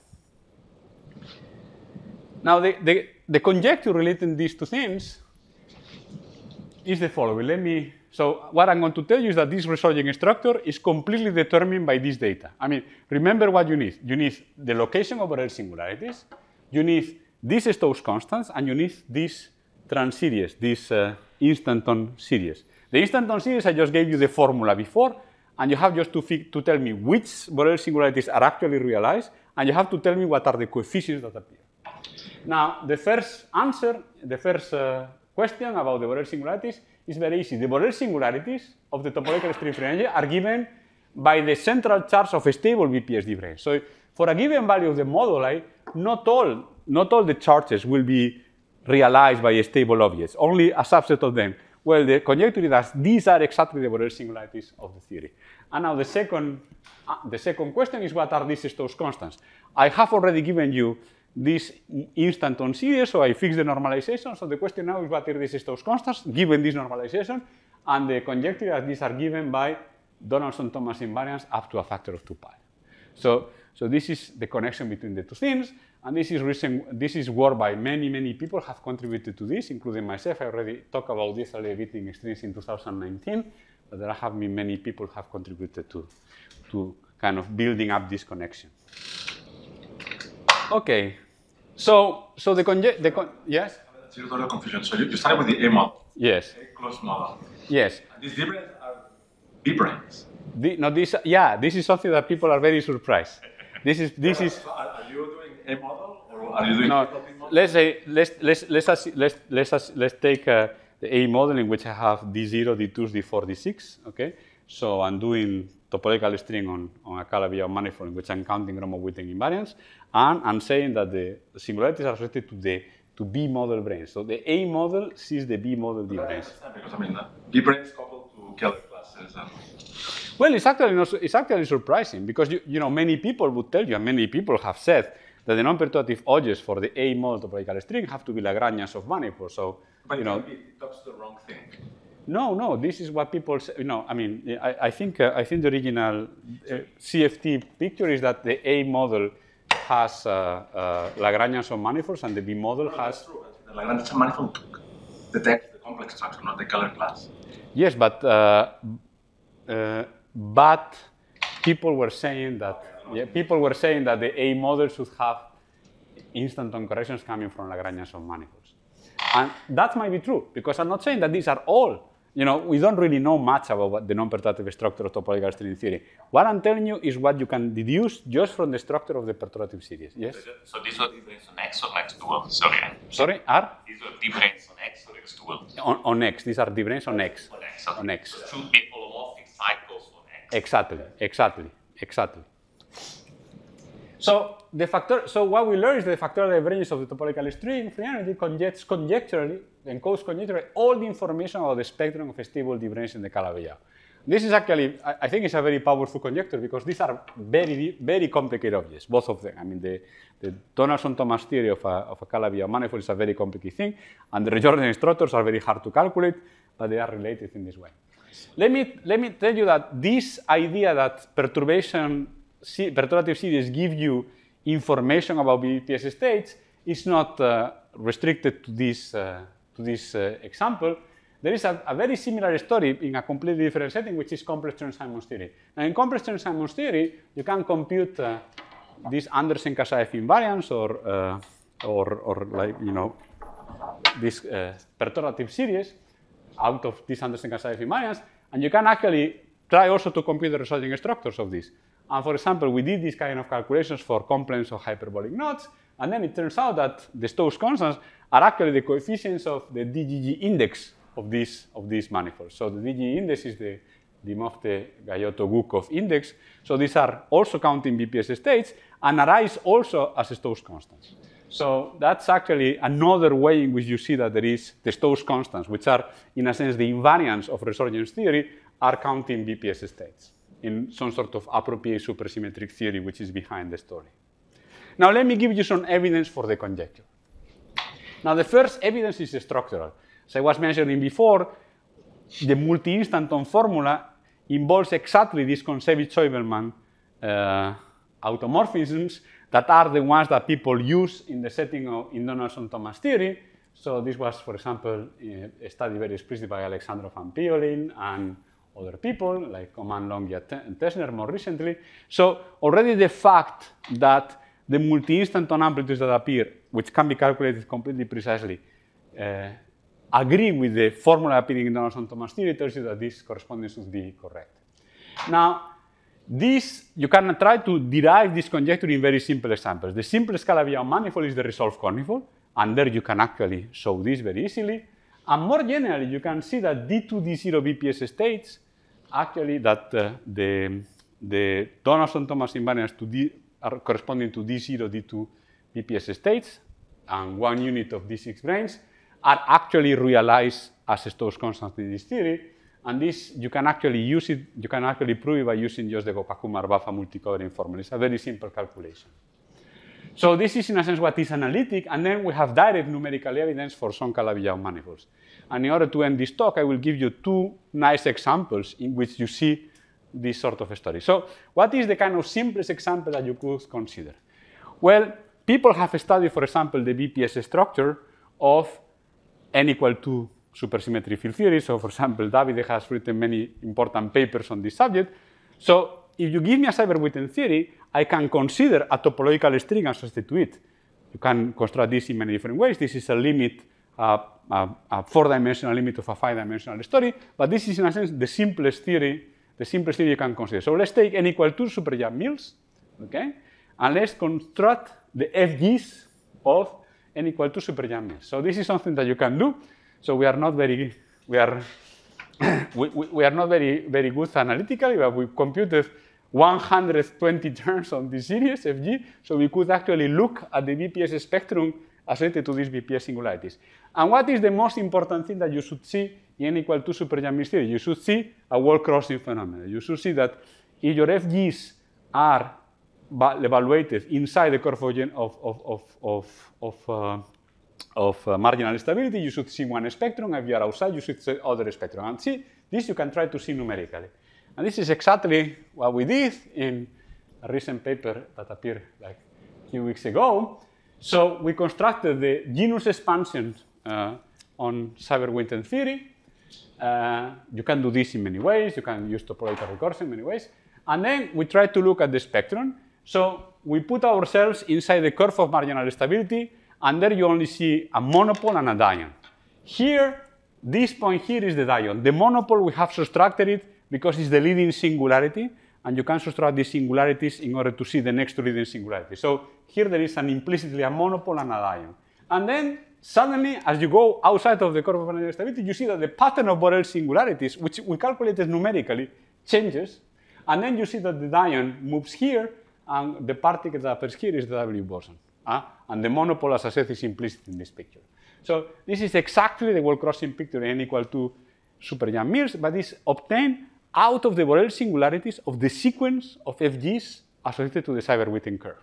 Now, the conjecture relating these two things is the following. So what I'm going to tell you is that this resolving structure is completely determined by this data. I mean, remember what you need. You need the location of Borel singularities, you need these Stokes constants, and you need this trans series, this instanton series. The instanton series, I just gave you the formula before, and you have just to tell me which Borel singularities are actually realized, and you have to tell me what are the coefficients that appear. Now, the first answer, the first question about the Borel singularities is very easy. The Borel singularities of the topological string free energy are given by the central charge of a stable BPSD brane. So for a given value of the moduli, not all the charges will be realized by a stable objects, only a subset of them. Well, the conjecture is that these are exactly the Borel singularities of the theory. And now the second question is, what are these Stokes constants? I have already given you this instanton series, so I fix the normalization. So the question now is, what are these Stokes constants given this normalization? And the conjecture that these are given by Donaldson-Thomas invariance up to a factor of 2 pi. So this is the connection between the two things, and this is work by many people have contributed to this, including myself. I already talked about this a little bit in Strings in 2019, but there have been many people who have contributed to kind of building up this connection. Okay, so yes? Zero order confusion. So you started with the A model. Yes. A closed model. Yes. And these d-branes are b-branes. This is something that people are very surprised. This is. So are you doing A model or are you doing No, model? let's take the A model in which I have D0, D2, D4, D6. Okay, so I'm doing topological string on a Calabi-Yau manifold in which I'm counting Gromov-Witten invariance, and I'm saying that the singularities are related to B model branes. So the A model sees the B model D branes. Because I mean, b-branes coupled to Keller classes. Well, it's actually surprising because you know many people would tell you, and many people have said that the non-perturbative objects for the A model topological string have to be Lagrangians of manifolds. So But you know, that's the wrong thing. No, this is what people say. You know, I mean, I think the original CFT picture is that the A model has Lagrangians of manifolds, and the B model has. That's true. The Lagrangian manifold detects the complex structure, not the Keller class. Yes, but people were saying that the A model should have instanton corrections coming from Lagrangians of manifolds, and that might be true because I'm not saying that these are all. You know, we don't really know much about the non-perturbative structure of topological string theory. What I'm telling you is what you can deduce just from the structure of the perturbative series. Yes? So these were d-branes on X or X dual? Sorry. Sorry, R? These were d-branes on X or X dual? On X. These are d-branes on X. On X. Okay. On X. So should be holomorphic cycles on X. Exactly. So what we learn is the factorial divergence of the topological string free energy encodes conjecturally all the information about the spectrum of stable d-branes in the Calabi-Yau. This is actually, I think, it's a very powerful conjecture because these are very, very complicated objects, both of them. I mean, the Donaldson-Thomas theory of a Calabi-Yau manifold is a very complicated thing, and the Jordan structures are very hard to calculate, but they are related in this way. Let me tell you that this idea that perturbative series give you information about BPS states is not restricted to this example. There is a very similar story in a completely different setting, which is complex Chern-Simons theory. Now, in complex Chern-Simons theory, you can compute this Andersen-Kassaev invariance or like, you know, this perturbative series out of this Andersen-Kassaev invariance, and you can actually try also to compute the resulting structures of this. And for example, we did this kind of calculations for complements of hyperbolic knots, and then it turns out that the Stokes constants are actually the coefficients of the DGG index of these manifolds. So the DGG index is the Dimofte-Gayotto-Gukov index. So these are also counting BPS states and arise also as Stokes constants. So that's actually another way in which you see that there is the Stokes constants, which are, in a sense, the invariants of resurgence theory, are counting BPS states in some sort of appropriate supersymmetric theory which is behind the story. Now let me give you some evidence for the conjecture. Now the first evidence is structural. as I was mentioning before, the multi-instanton formula involves exactly these Kontsevich-Choiberman automorphisms that are the ones that people use in the setting of in Donaldson-Thomas theory. So this was, for example, a study very explicitly by Alexandrov and Piolin and other people, like Oman, Longia, and Tesner more recently. So already the fact that the multi-instanton amplitudes that appear, which can be calculated completely precisely, agree with the formula appearing in Donaldson-Thomas theory tells you that this correspondence should be correct. Now, you can try to derive this conjecture in very simple examples. The simplest Calabi-Yau manifold is the resolved conifold, and there you can actually show this very easily. And more generally, you can see that D2, D0 BPS states, actually that the Donaldson-Thomas invariants are corresponding to D0, D2 BPS states, and one unit of D6 branes are actually realized as Stokes constants in this theory. And this, you can actually use it, you can actually prove it by using just the Gokakumar-Baffa multicovering formula. It's a very simple calculation. So this is, in a sense, what is analytic, and then we have direct numerical evidence for some Calabi-Yau manifolds. And in order to end this talk, I will give you two nice examples in which you see this sort of a story. So what is the kind of simplest example that you could consider? Well, people have studied, for example, the BPS structure of n equal to supersymmetry field theory. So, for example, Davide has written many important papers on this subject. So if you give me a Seiberg-Witten theory, I can consider a topological string associated to it. You can construct this in many different ways. This is a limit, a 4-dimensional limit of a 5-dimensional story, but this is, in a sense, the simplest theory you can consider. So let's take n equal to superjump Mills, okay? And let's construct the FGs of n equal to superjump Mills. So this is something that you can do. So we are not very good analytically, but we computed 120 terms on this series, FG, so we could actually look at the BPS spectrum associated to these BPS singularities. And what is the most important thing that you should see in n equal to superjump Mills theory? You should see a wall-crossing phenomenon. You should see that if your FGs are evaluated inside the curve of marginal stability, you should see one spectrum. If you are outside, you should see other spectrum. And see, this you can try to see numerically. And this is exactly what we did in a recent paper that appeared like a few weeks ago. So we constructed the genus expansion on Seiberg-Witten theory. You can do this in many ways. You can use topological recursion in many ways. And then we tried to look at the spectrum. So we put ourselves inside the curve of marginal stability, and there you only see a monopole and a dion. Here, this point here is the dion. The monopole, we have subtracted it because it's the leading singularity, and you can subtract these singularities in order to see the next to leading singularity. So here there is implicitly a monopole and a dion. And then suddenly, as you go outside of the curve of marginal stability, you see that the pattern of Borel singularities, which we calculated numerically, changes. And then you see that the dion moves here, and the particle that appears here is the W boson. And the monopole, as I said, is implicit in this picture. So this is exactly the wall-crossing picture n equal to superjump Mills, but it's obtained out of the Borel singularities of the sequence of FGs associated to the Seiberg-Witten curve.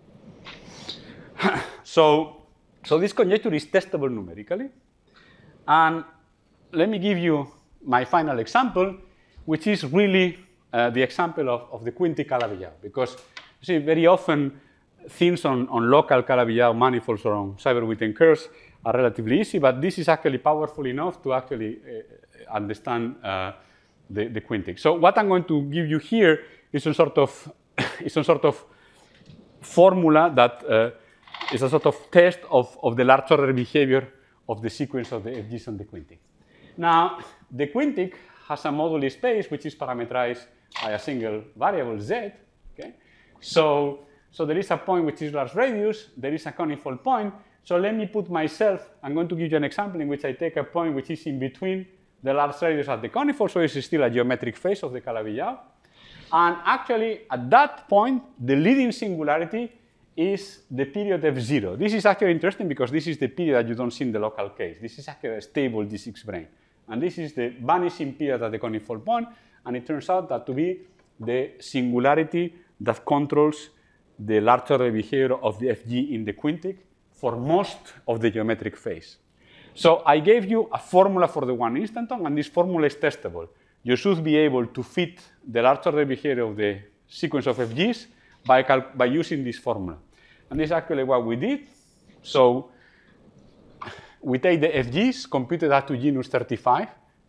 Okay? So this conjecture is testable numerically. And let me give you my final example, which is really the example of the quintic Calabi-Yau, because you see, very often things on local Calabi-Yau manifolds or on Seiberg-Witten curves are relatively easy, but this is actually powerful enough to actually understand the quintic. So what I'm going to give you here is some sort of formula that is a sort of test of the large order behavior of the sequence of the FGs on the quintic. Now, the quintic has a moduli space which is parameterized by a single variable z. Okay? So there is a point which is large radius, there is a conifold point. So let me put myself, I'm going to give you an example in which I take a point which is in between the large radius and the conifold, so it's still a geometric phase of the Calabi-Yau. And actually, at that point, the leading singularity is the period F0. This is actually interesting because this is the period that you don't see in the local case. This is actually a stable D6 brane. And this is the vanishing period at the conifold point, and it turns out that to be the singularity that controls the large order behavior of the FG in the quintic for most of the geometric phase. So I gave you a formula for the one instanton, and this formula is testable. You should be able to fit the large order behavior of the sequence of FGs by using this formula. And this is actually what we did. So we take the FGs, computed that to genus 35.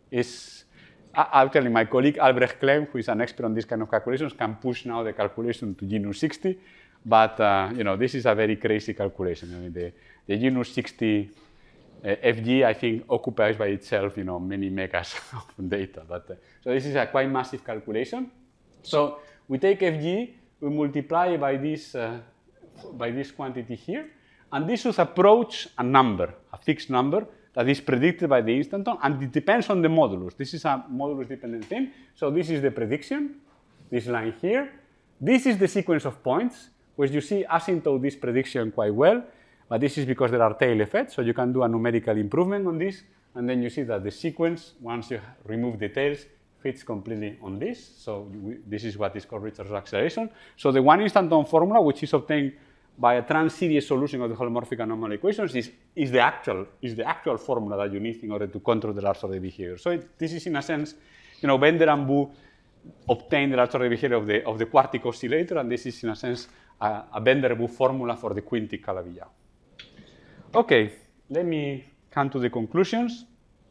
Actually, my colleague Albrecht Klemm, who is an expert on this kind of calculations, can push now the calculation to genus 60. But this is a very crazy calculation. I mean, the genus 60 FG, I think, occupies by itself, many megas of data. But so this is a quite massive calculation. So we take FG, we multiply by this quantity here, and this should approach a number, a fixed number that is predicted by the instanton, and it depends on the modulus. This is a modulus-dependent thing. So this is the prediction, this line here. This is the sequence of points, which you see asymptote this prediction quite well. But this is because there are tail effects, so you can do a numerical improvement on this, and then you see that the sequence, once you remove the tails, fits completely on this. So this is what is called Richard's acceleration. So the one instanton formula, which is obtained by a trans-series solution of the holomorphic anomaly equations, is the actual formula that you need in order to control the large order behavior. So this is, in a sense, Bender and Wu obtained the large order behavior of the quartic oscillator, and this is, in a sense, a Bender-Wu formula for the quintic Calabi-Yau. Okay, let me come to the conclusions.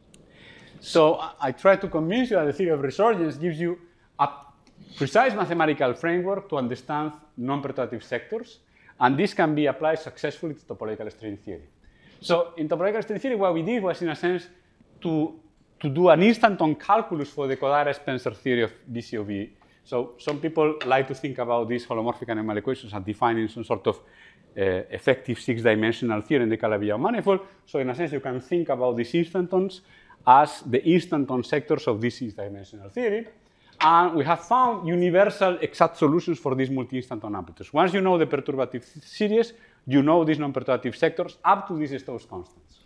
So I try to convince you that the theory of resurgence gives you a precise mathematical framework to understand non-perturbative sectors, and this can be applied successfully to topological string theory. So in topological string theory, what we did was, in a sense, to do an instanton calculus for the Kodaira-Spencer theory of BCOV. So some people like to think about these holomorphic anomaly equations as defining some sort of effective six-dimensional theory in the Calabi-Yau manifold. So in a sense, you can think about these instantons as the instanton sectors of this six-dimensional theory. And we have found universal exact solutions for these multi-instanton amplitudes. Once you know the perturbative series, you know these non-perturbative sectors up to these Stokes constants.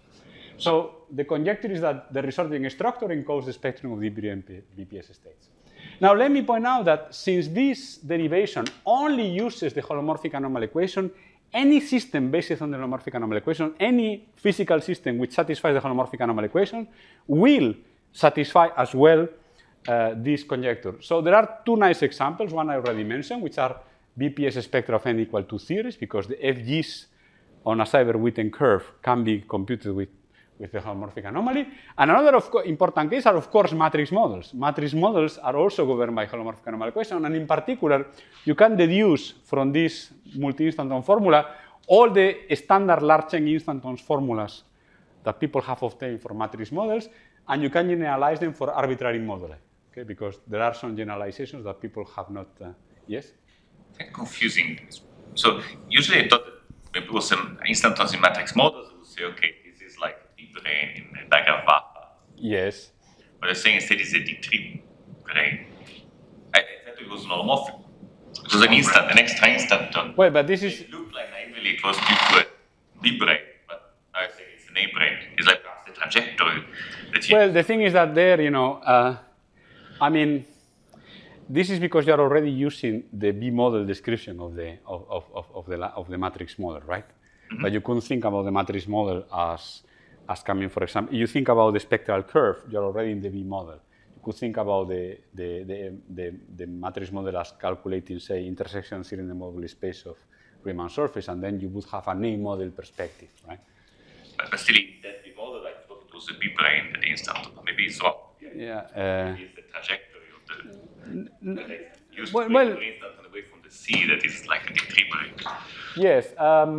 So the conjecture is that the resurging structure encodes the spectrum of the BPS states. Now let me point out that since this derivation only uses the holomorphic anomaly equation, any system based on the holomorphic anomaly equation, any physical system which satisfies the holomorphic anomaly equation will satisfy as well this conjecture. So there are two nice examples, one I already mentioned, which are BPS spectra of n equal to theories, because the FGs on a Seiberg-Witten curve can be computed with the holomorphic anomaly. And another important case are, of course, matrix models. Matrix models are also governed by holomorphic anomaly equation, and in particular, you can deduce from this multi-instanton formula all the standard large-n instantons formulas that people have obtained for matrix models, and you can generalize them for arbitrary moduli, okay? Because there are some generalizations that people have not, yes? It's confusing. So usually I thought that when people say instantons in matrix models, they would say, okay, this is like D-brane in Dagger-Vafa. Yes. But they're saying instead it's a D-tree brane. I thought it was an holomorphic. It was an extra instanton. Well, but this is... It looked like naively it was B-brane, but now I say it's an A-brane. It's like the trajectory that you... Well, the thing is that there, I mean, this is because you are already using the B-model description of the matrix model, right? Mm-hmm. But you couldn't think about the matrix model as coming, for example, you think about the spectral curve, you're already in the B-model. You could think about the matrix model as calculating, say, intersection theory in the moduli space of Riemann surface, and then you would have an A-model perspective, right? But still, in that B-model, I thought it was a B-brane at the instant. Maybe it's wrong. Yeah. Maybe it's the trajectory of the... used well, to instant away from the sea that is like a D-tree brane. Yes.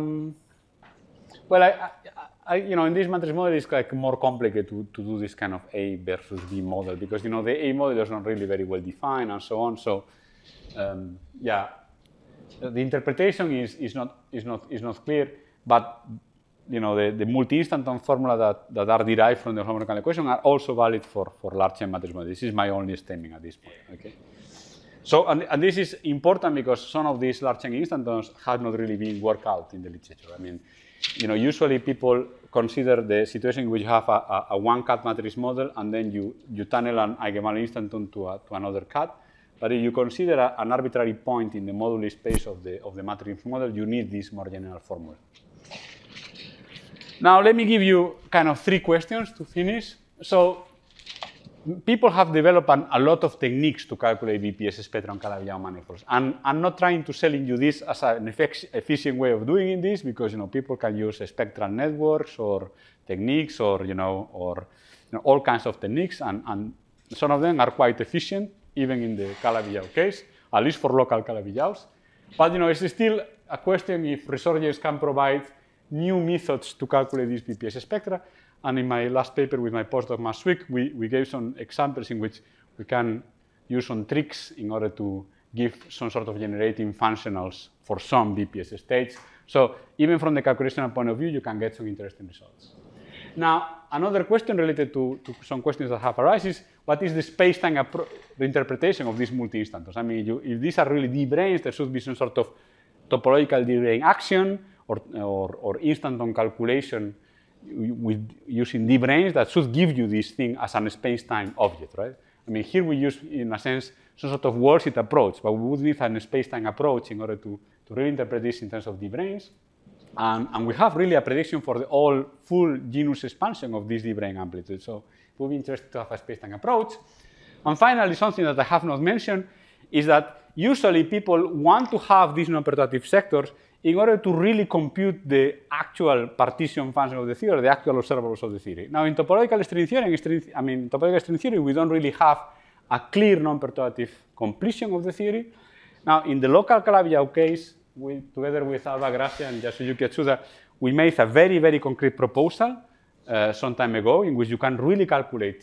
Well, in this matrix model, it's like more complicated to do this kind of A versus B model, because the A model is not really very well defined and so on. So, yeah, the interpretation is not clear, but the multi-instanton formula that are derived from the holomorphic equation are also valid for large-n matrix models. This is my only statement at this point. Okay. So, and this is important because some of these large-n instantons have not really been worked out in the literature. I mean, usually people consider the situation in which you have a one-cut matrix model and then you tunnel an eigenvalue instanton to another cut. But if you consider an arbitrary point in the moduli space of the matrix model, you need this more general formula. Now, let me give you kind of 3 questions to finish. So, people have developed a lot of techniques to calculate BPS spectra on Calabi-Yau manifolds. And I'm not trying to sell you this as an efficient way of doing this, because people can use spectral networks or techniques or all kinds of techniques, and some of them are quite efficient, even in the Calabi-Yau case, at least for local Calabi-Yaus. But it's still a question if resurgence can provide new methods to calculate these BPS spectra. And in my last paper with my postdoc last week, we gave some examples in which we can use some tricks in order to give some sort of generating functionals for some BPS states. So even from the calculational point of view, you can get some interesting results. Now, another question related to some questions that have arisen is, what is the space-time interpretation of these multi-instances? I mean, if these are really D-branes, there should be some sort of topological D-brane action or instanton calculation with using D-branes that should give you this thing as a space-time object, right? I mean, here we use, in a sense, some sort of worldsheet approach, but we would need a space-time approach in order to really interpret this in terms of D-branes. And we have really a prediction for the full genus expansion of this D-brane amplitude. So it would be interesting to have a space-time approach. And finally, something that I have not mentioned is that usually people want to have these non-perturbative sectors in order to really compute the actual partition function of the theory, the actual observables of the theory. Now, in topological string theory, we don't really have a clear non-perturbative completion of the theory. Now, in the local Calabi-Yau case, together with Alba Gracia and Yasuyuki Atsuda, we made a very, very concrete proposal some time ago in which you can really calculate,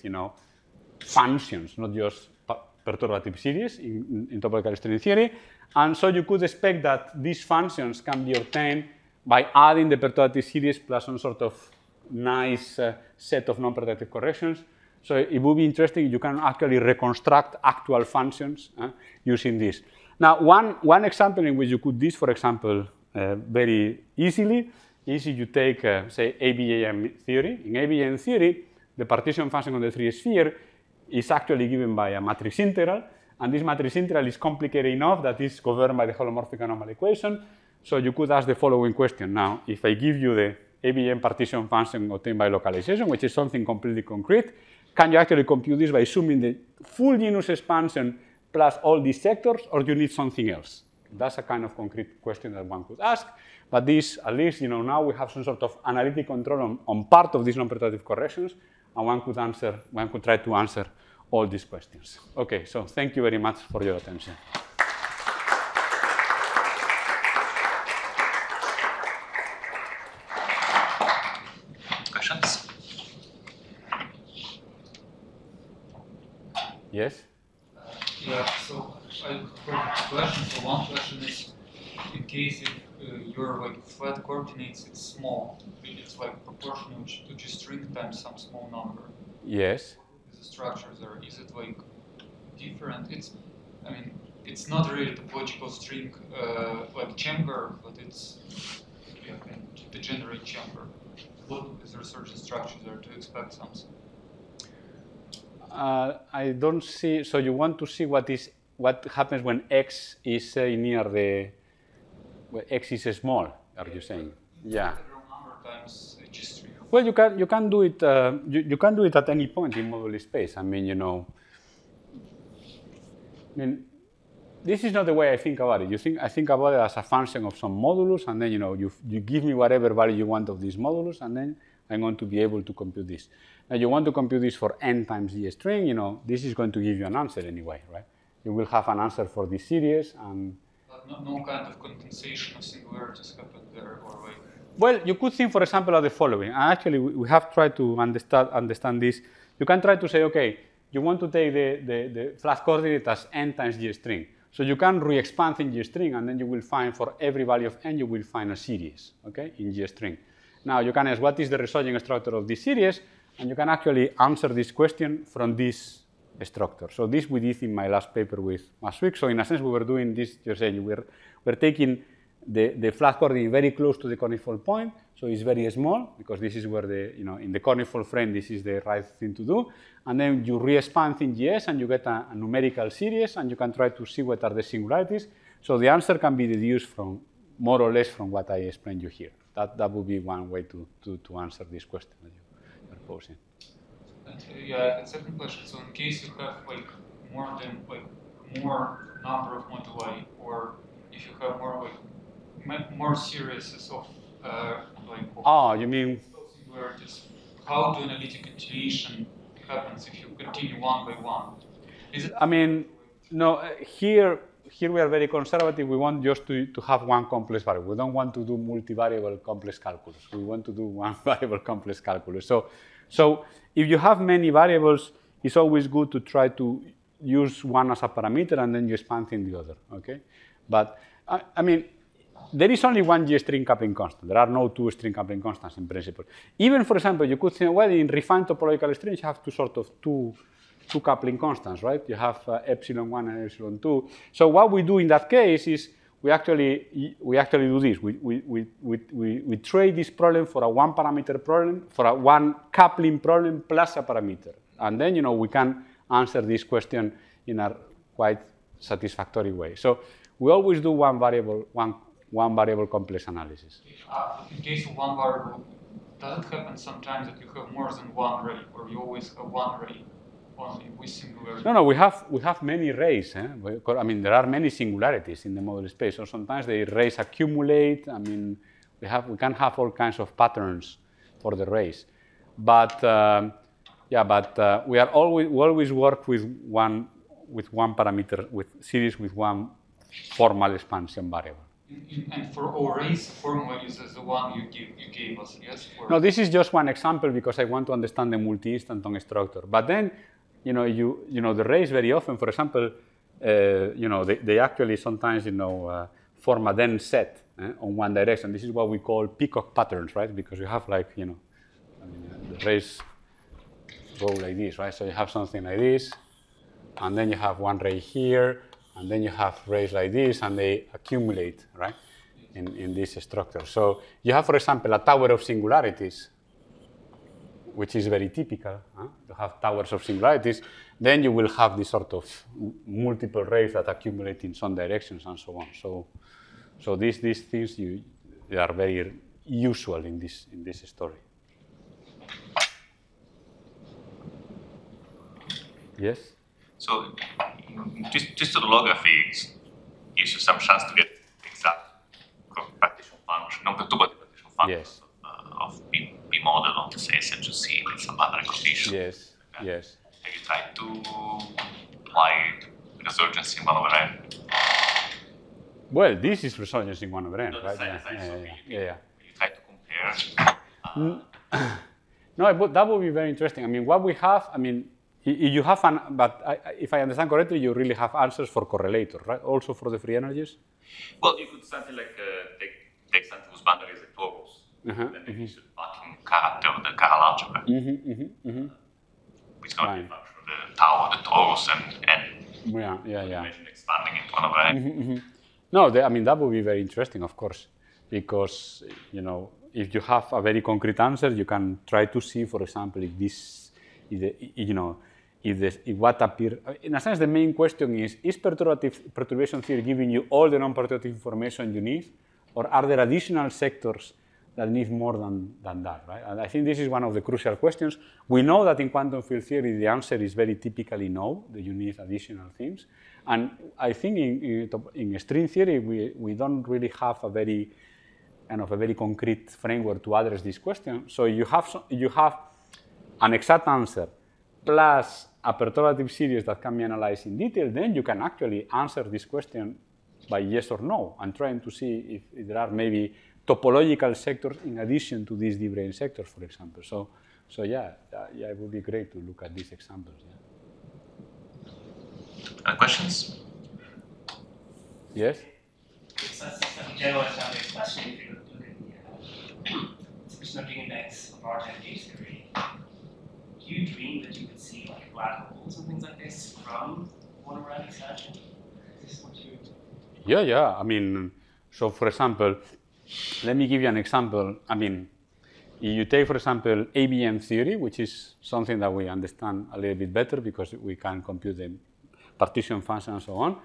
functions, not just perturbative series in topological string theory. And so you could expect that these functions can be obtained by adding the perturbative series plus some sort of nice set of non-perturbative corrections. So it would be interesting if you can actually reconstruct actual functions using this. Now, one example in which you could do this, for example, very easily, is if you take, say, ABAM theory. In ABAM theory, the partition function of the 3-sphere is actually given by a matrix integral, and this matrix integral is complicated enough that it's governed by the holomorphic anomaly equation. So you could ask the following question. Now, if I give you the ABM partition function obtained by localization, which is something completely concrete, can you actually compute this by assuming the full genus expansion plus all these sectors, or do you need something else? That's a kind of concrete question that one could ask. But this, at least, now we have some sort of analytic control on part of these non-perturbative corrections, and one could try to answer all these questions. Okay, so thank you very much for your attention. Questions? Yes? Yeah, so I have two questions. So one question is, in case if your flat coordinates, it's small, it's proportional to G string times some small number. Yes. The structures are, is it different? It's not really topological string like chamber, but it's a degenerate chamber. What is the research structures are to expect something? I don't see. So you want to see what happens when X is near the where X is small? Are you saying? Yeah. Number times G string. Well, you can do it. You can do it at any point in moduli space. I mean, this is not the way I think about it. I think about it as a function of some modulus, and then you give me whatever value you want of this modulus, and then I'm going to be able to compute this. Now you want to compute this for n times G string. This is going to give you an answer anyway, right? You will have an answer for this series, and but no kind of condensation of singularities happened there, or Well, you could think, for example, of the following. And actually, we have tried to understand this. You can try to say, okay, you want to take the flat coordinate as n times G string. So you can re-expand in G string, and then you will find for every value of n, you will find a series, okay, in G string. Now, you can ask, what is the resurgent structure of this series? And you can actually answer this question from this structure. So this we did in my last paper with last week. So in a sense, we were doing this, you're saying we're taking the flat coordinate very close to the conifold point, so it's very small, because this is where in the conifold frame, this is the right thing to do. And then you re-expand in GS, and you get a numerical series, and you can try to see what are the singularities. So the answer can be deduced from more or less from what I explained you here. that would be one way to answer this question that you're posing. Yeah, and second question. So in case you have like more number of moduli, or if you have more series of you mean singularities, how do analytic continuation happens if you continue one by one? Is it? I mean, no. Here we are very conservative. We want just to have one complex variable. We don't want to do multivariable complex calculus. We want to do one variable complex calculus. So if you have many variables, it's always good to try to use one as a parameter and then you expand in the other. Okay, but I mean, there is only one G-string coupling constant. There are no two string coupling constants in principle. Even, for example, you could think, well, in refined topological strings, you have two coupling constants, right? You have epsilon1 and epsilon2. So what we do in that case is we actually do this. We trade this problem for a one parameter problem, for a one coupling problem plus a parameter. And then, we can answer this question in a quite satisfactory way. So we always do one variable complex analysis. In case of one variable, does it happen sometimes that you have more than one ray, or you always have one ray only with singularity? No, we have many rays. I mean, there are many singularities in the model space. So sometimes the rays accumulate. I mean, we can have all kinds of patterns for the rays, but we always work with one parameter, with series with one formal expansion variable. And for all rays, formula is the one you gave us, yes? No, this is just one example because I want to understand the multi-instanton structure. But then, the rays very often, for example, they actually sometimes, form a dense set on one direction. This is what we call peacock patterns, right? Because you have the rays go like this, right? So you have something like this, and then you have one ray here, and then you have rays like this, and they accumulate, right, in this structure. So you have, for example, a tower of singularities, which is very typical. You have towers of singularities. Then you will have this sort of multiple rays that accumulate in some directions and so on. So these things they are very usual in this story. Yes. So, just holography gives you some chance to get exact partition function, not the two-body partition functions of B model on the SHC with some other conditions. Yes. Yes. Have you tried to apply resurgence in 1 over n? Well, this is resurgence in 1 over n, right? Yeah. You try to compare. No, but that would be very interesting. I mean, what we have, you have if I understand correctly, you really have answers for correlators, right? Also for the free energies? Well, you could something like take something whose boundary is a torus, then you should vacuum character of the Carl algebra, which is going to be a function of the tower, the torus, and imagine expanding it 1 over n. No, that would be very interesting, of course, because, if you have a very concrete answer, you can try to see, for example, if this, if what appears. In a sense, the main question is perturbation theory giving you all the non-perturbative information you need, or are there additional sectors that need more than that, right? And I think this is one of the crucial questions. We know that in quantum field theory, the answer is very typically no, that you need additional things. And I think in string theory, we don't really have a very concrete framework to address this question. So you have an exact answer plus a perturbative series that can be analyzed in detail, then you can actually answer this question by yes or no, and trying to see if there are maybe topological sectors in addition to these de-Bruijn sectors, for example. So yeah, it would be great to look at these examples. Yeah. Other questions? Yes? That's a general established question. If you look at the superconducting index of our 10G theory, do you dream that you could see like black holes and things like this from 1 over n expansion? Is this what you? Yeah. So for example, let me give you an example. If you take, for example, ABM theory, which is something that we understand a little bit better because we can compute the partition function and so on.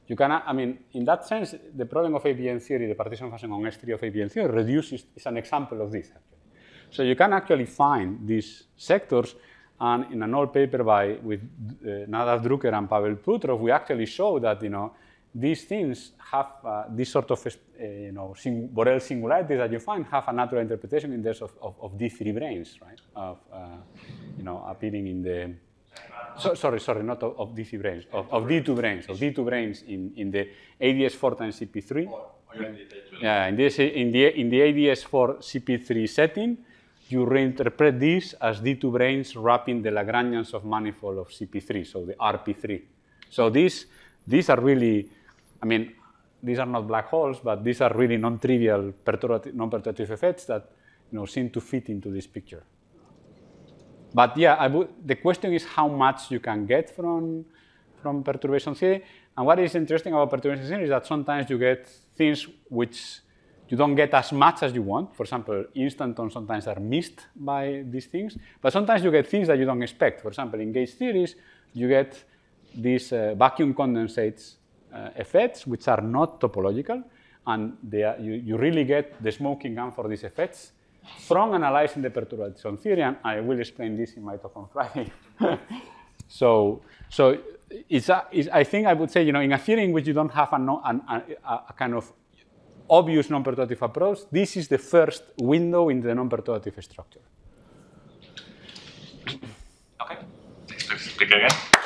you can, I mean, in that sense, the problem of ABN theory, the partition function on S3 of ABN theory, reduces is an example of this, actually. So you can actually find these sectors, and in an old paper with Nadav Drucker and Pavel Putrov, we actually show that, these things have this sort of, Borel singularities that you find have a natural interpretation in terms of D3 branes, right? Of, appearing in the, sorry, not of D3 branes, of D2 branes, in the ADS4 times CP3. Yeah, in the ADS4 CP3 setting, you reinterpret this as D2 branes wrapping the Lagrangians of manifold of CP3, so the RP3. So these are really, I mean, these are not black holes, but these are really non-trivial non-perturbative effects that seem to fit into this picture. But yeah, the question is how much you can get from perturbation theory. And what is interesting about perturbation theory is that sometimes you get things which you don't get as much as you want. For example, instantons sometimes are missed by these things, but sometimes you get things that you don't expect. For example, in gauge theories, you get these vacuum condensates effects, which are not topological, and you really get the smoking gun for these effects from analyzing the perturbation theory, and I will explain this in my talk on Friday. So I think I would say, in a theory in which you don't have a kind of obvious non-perturbative approach, this is the first window into the non-perturbative structure. Okay, speak again.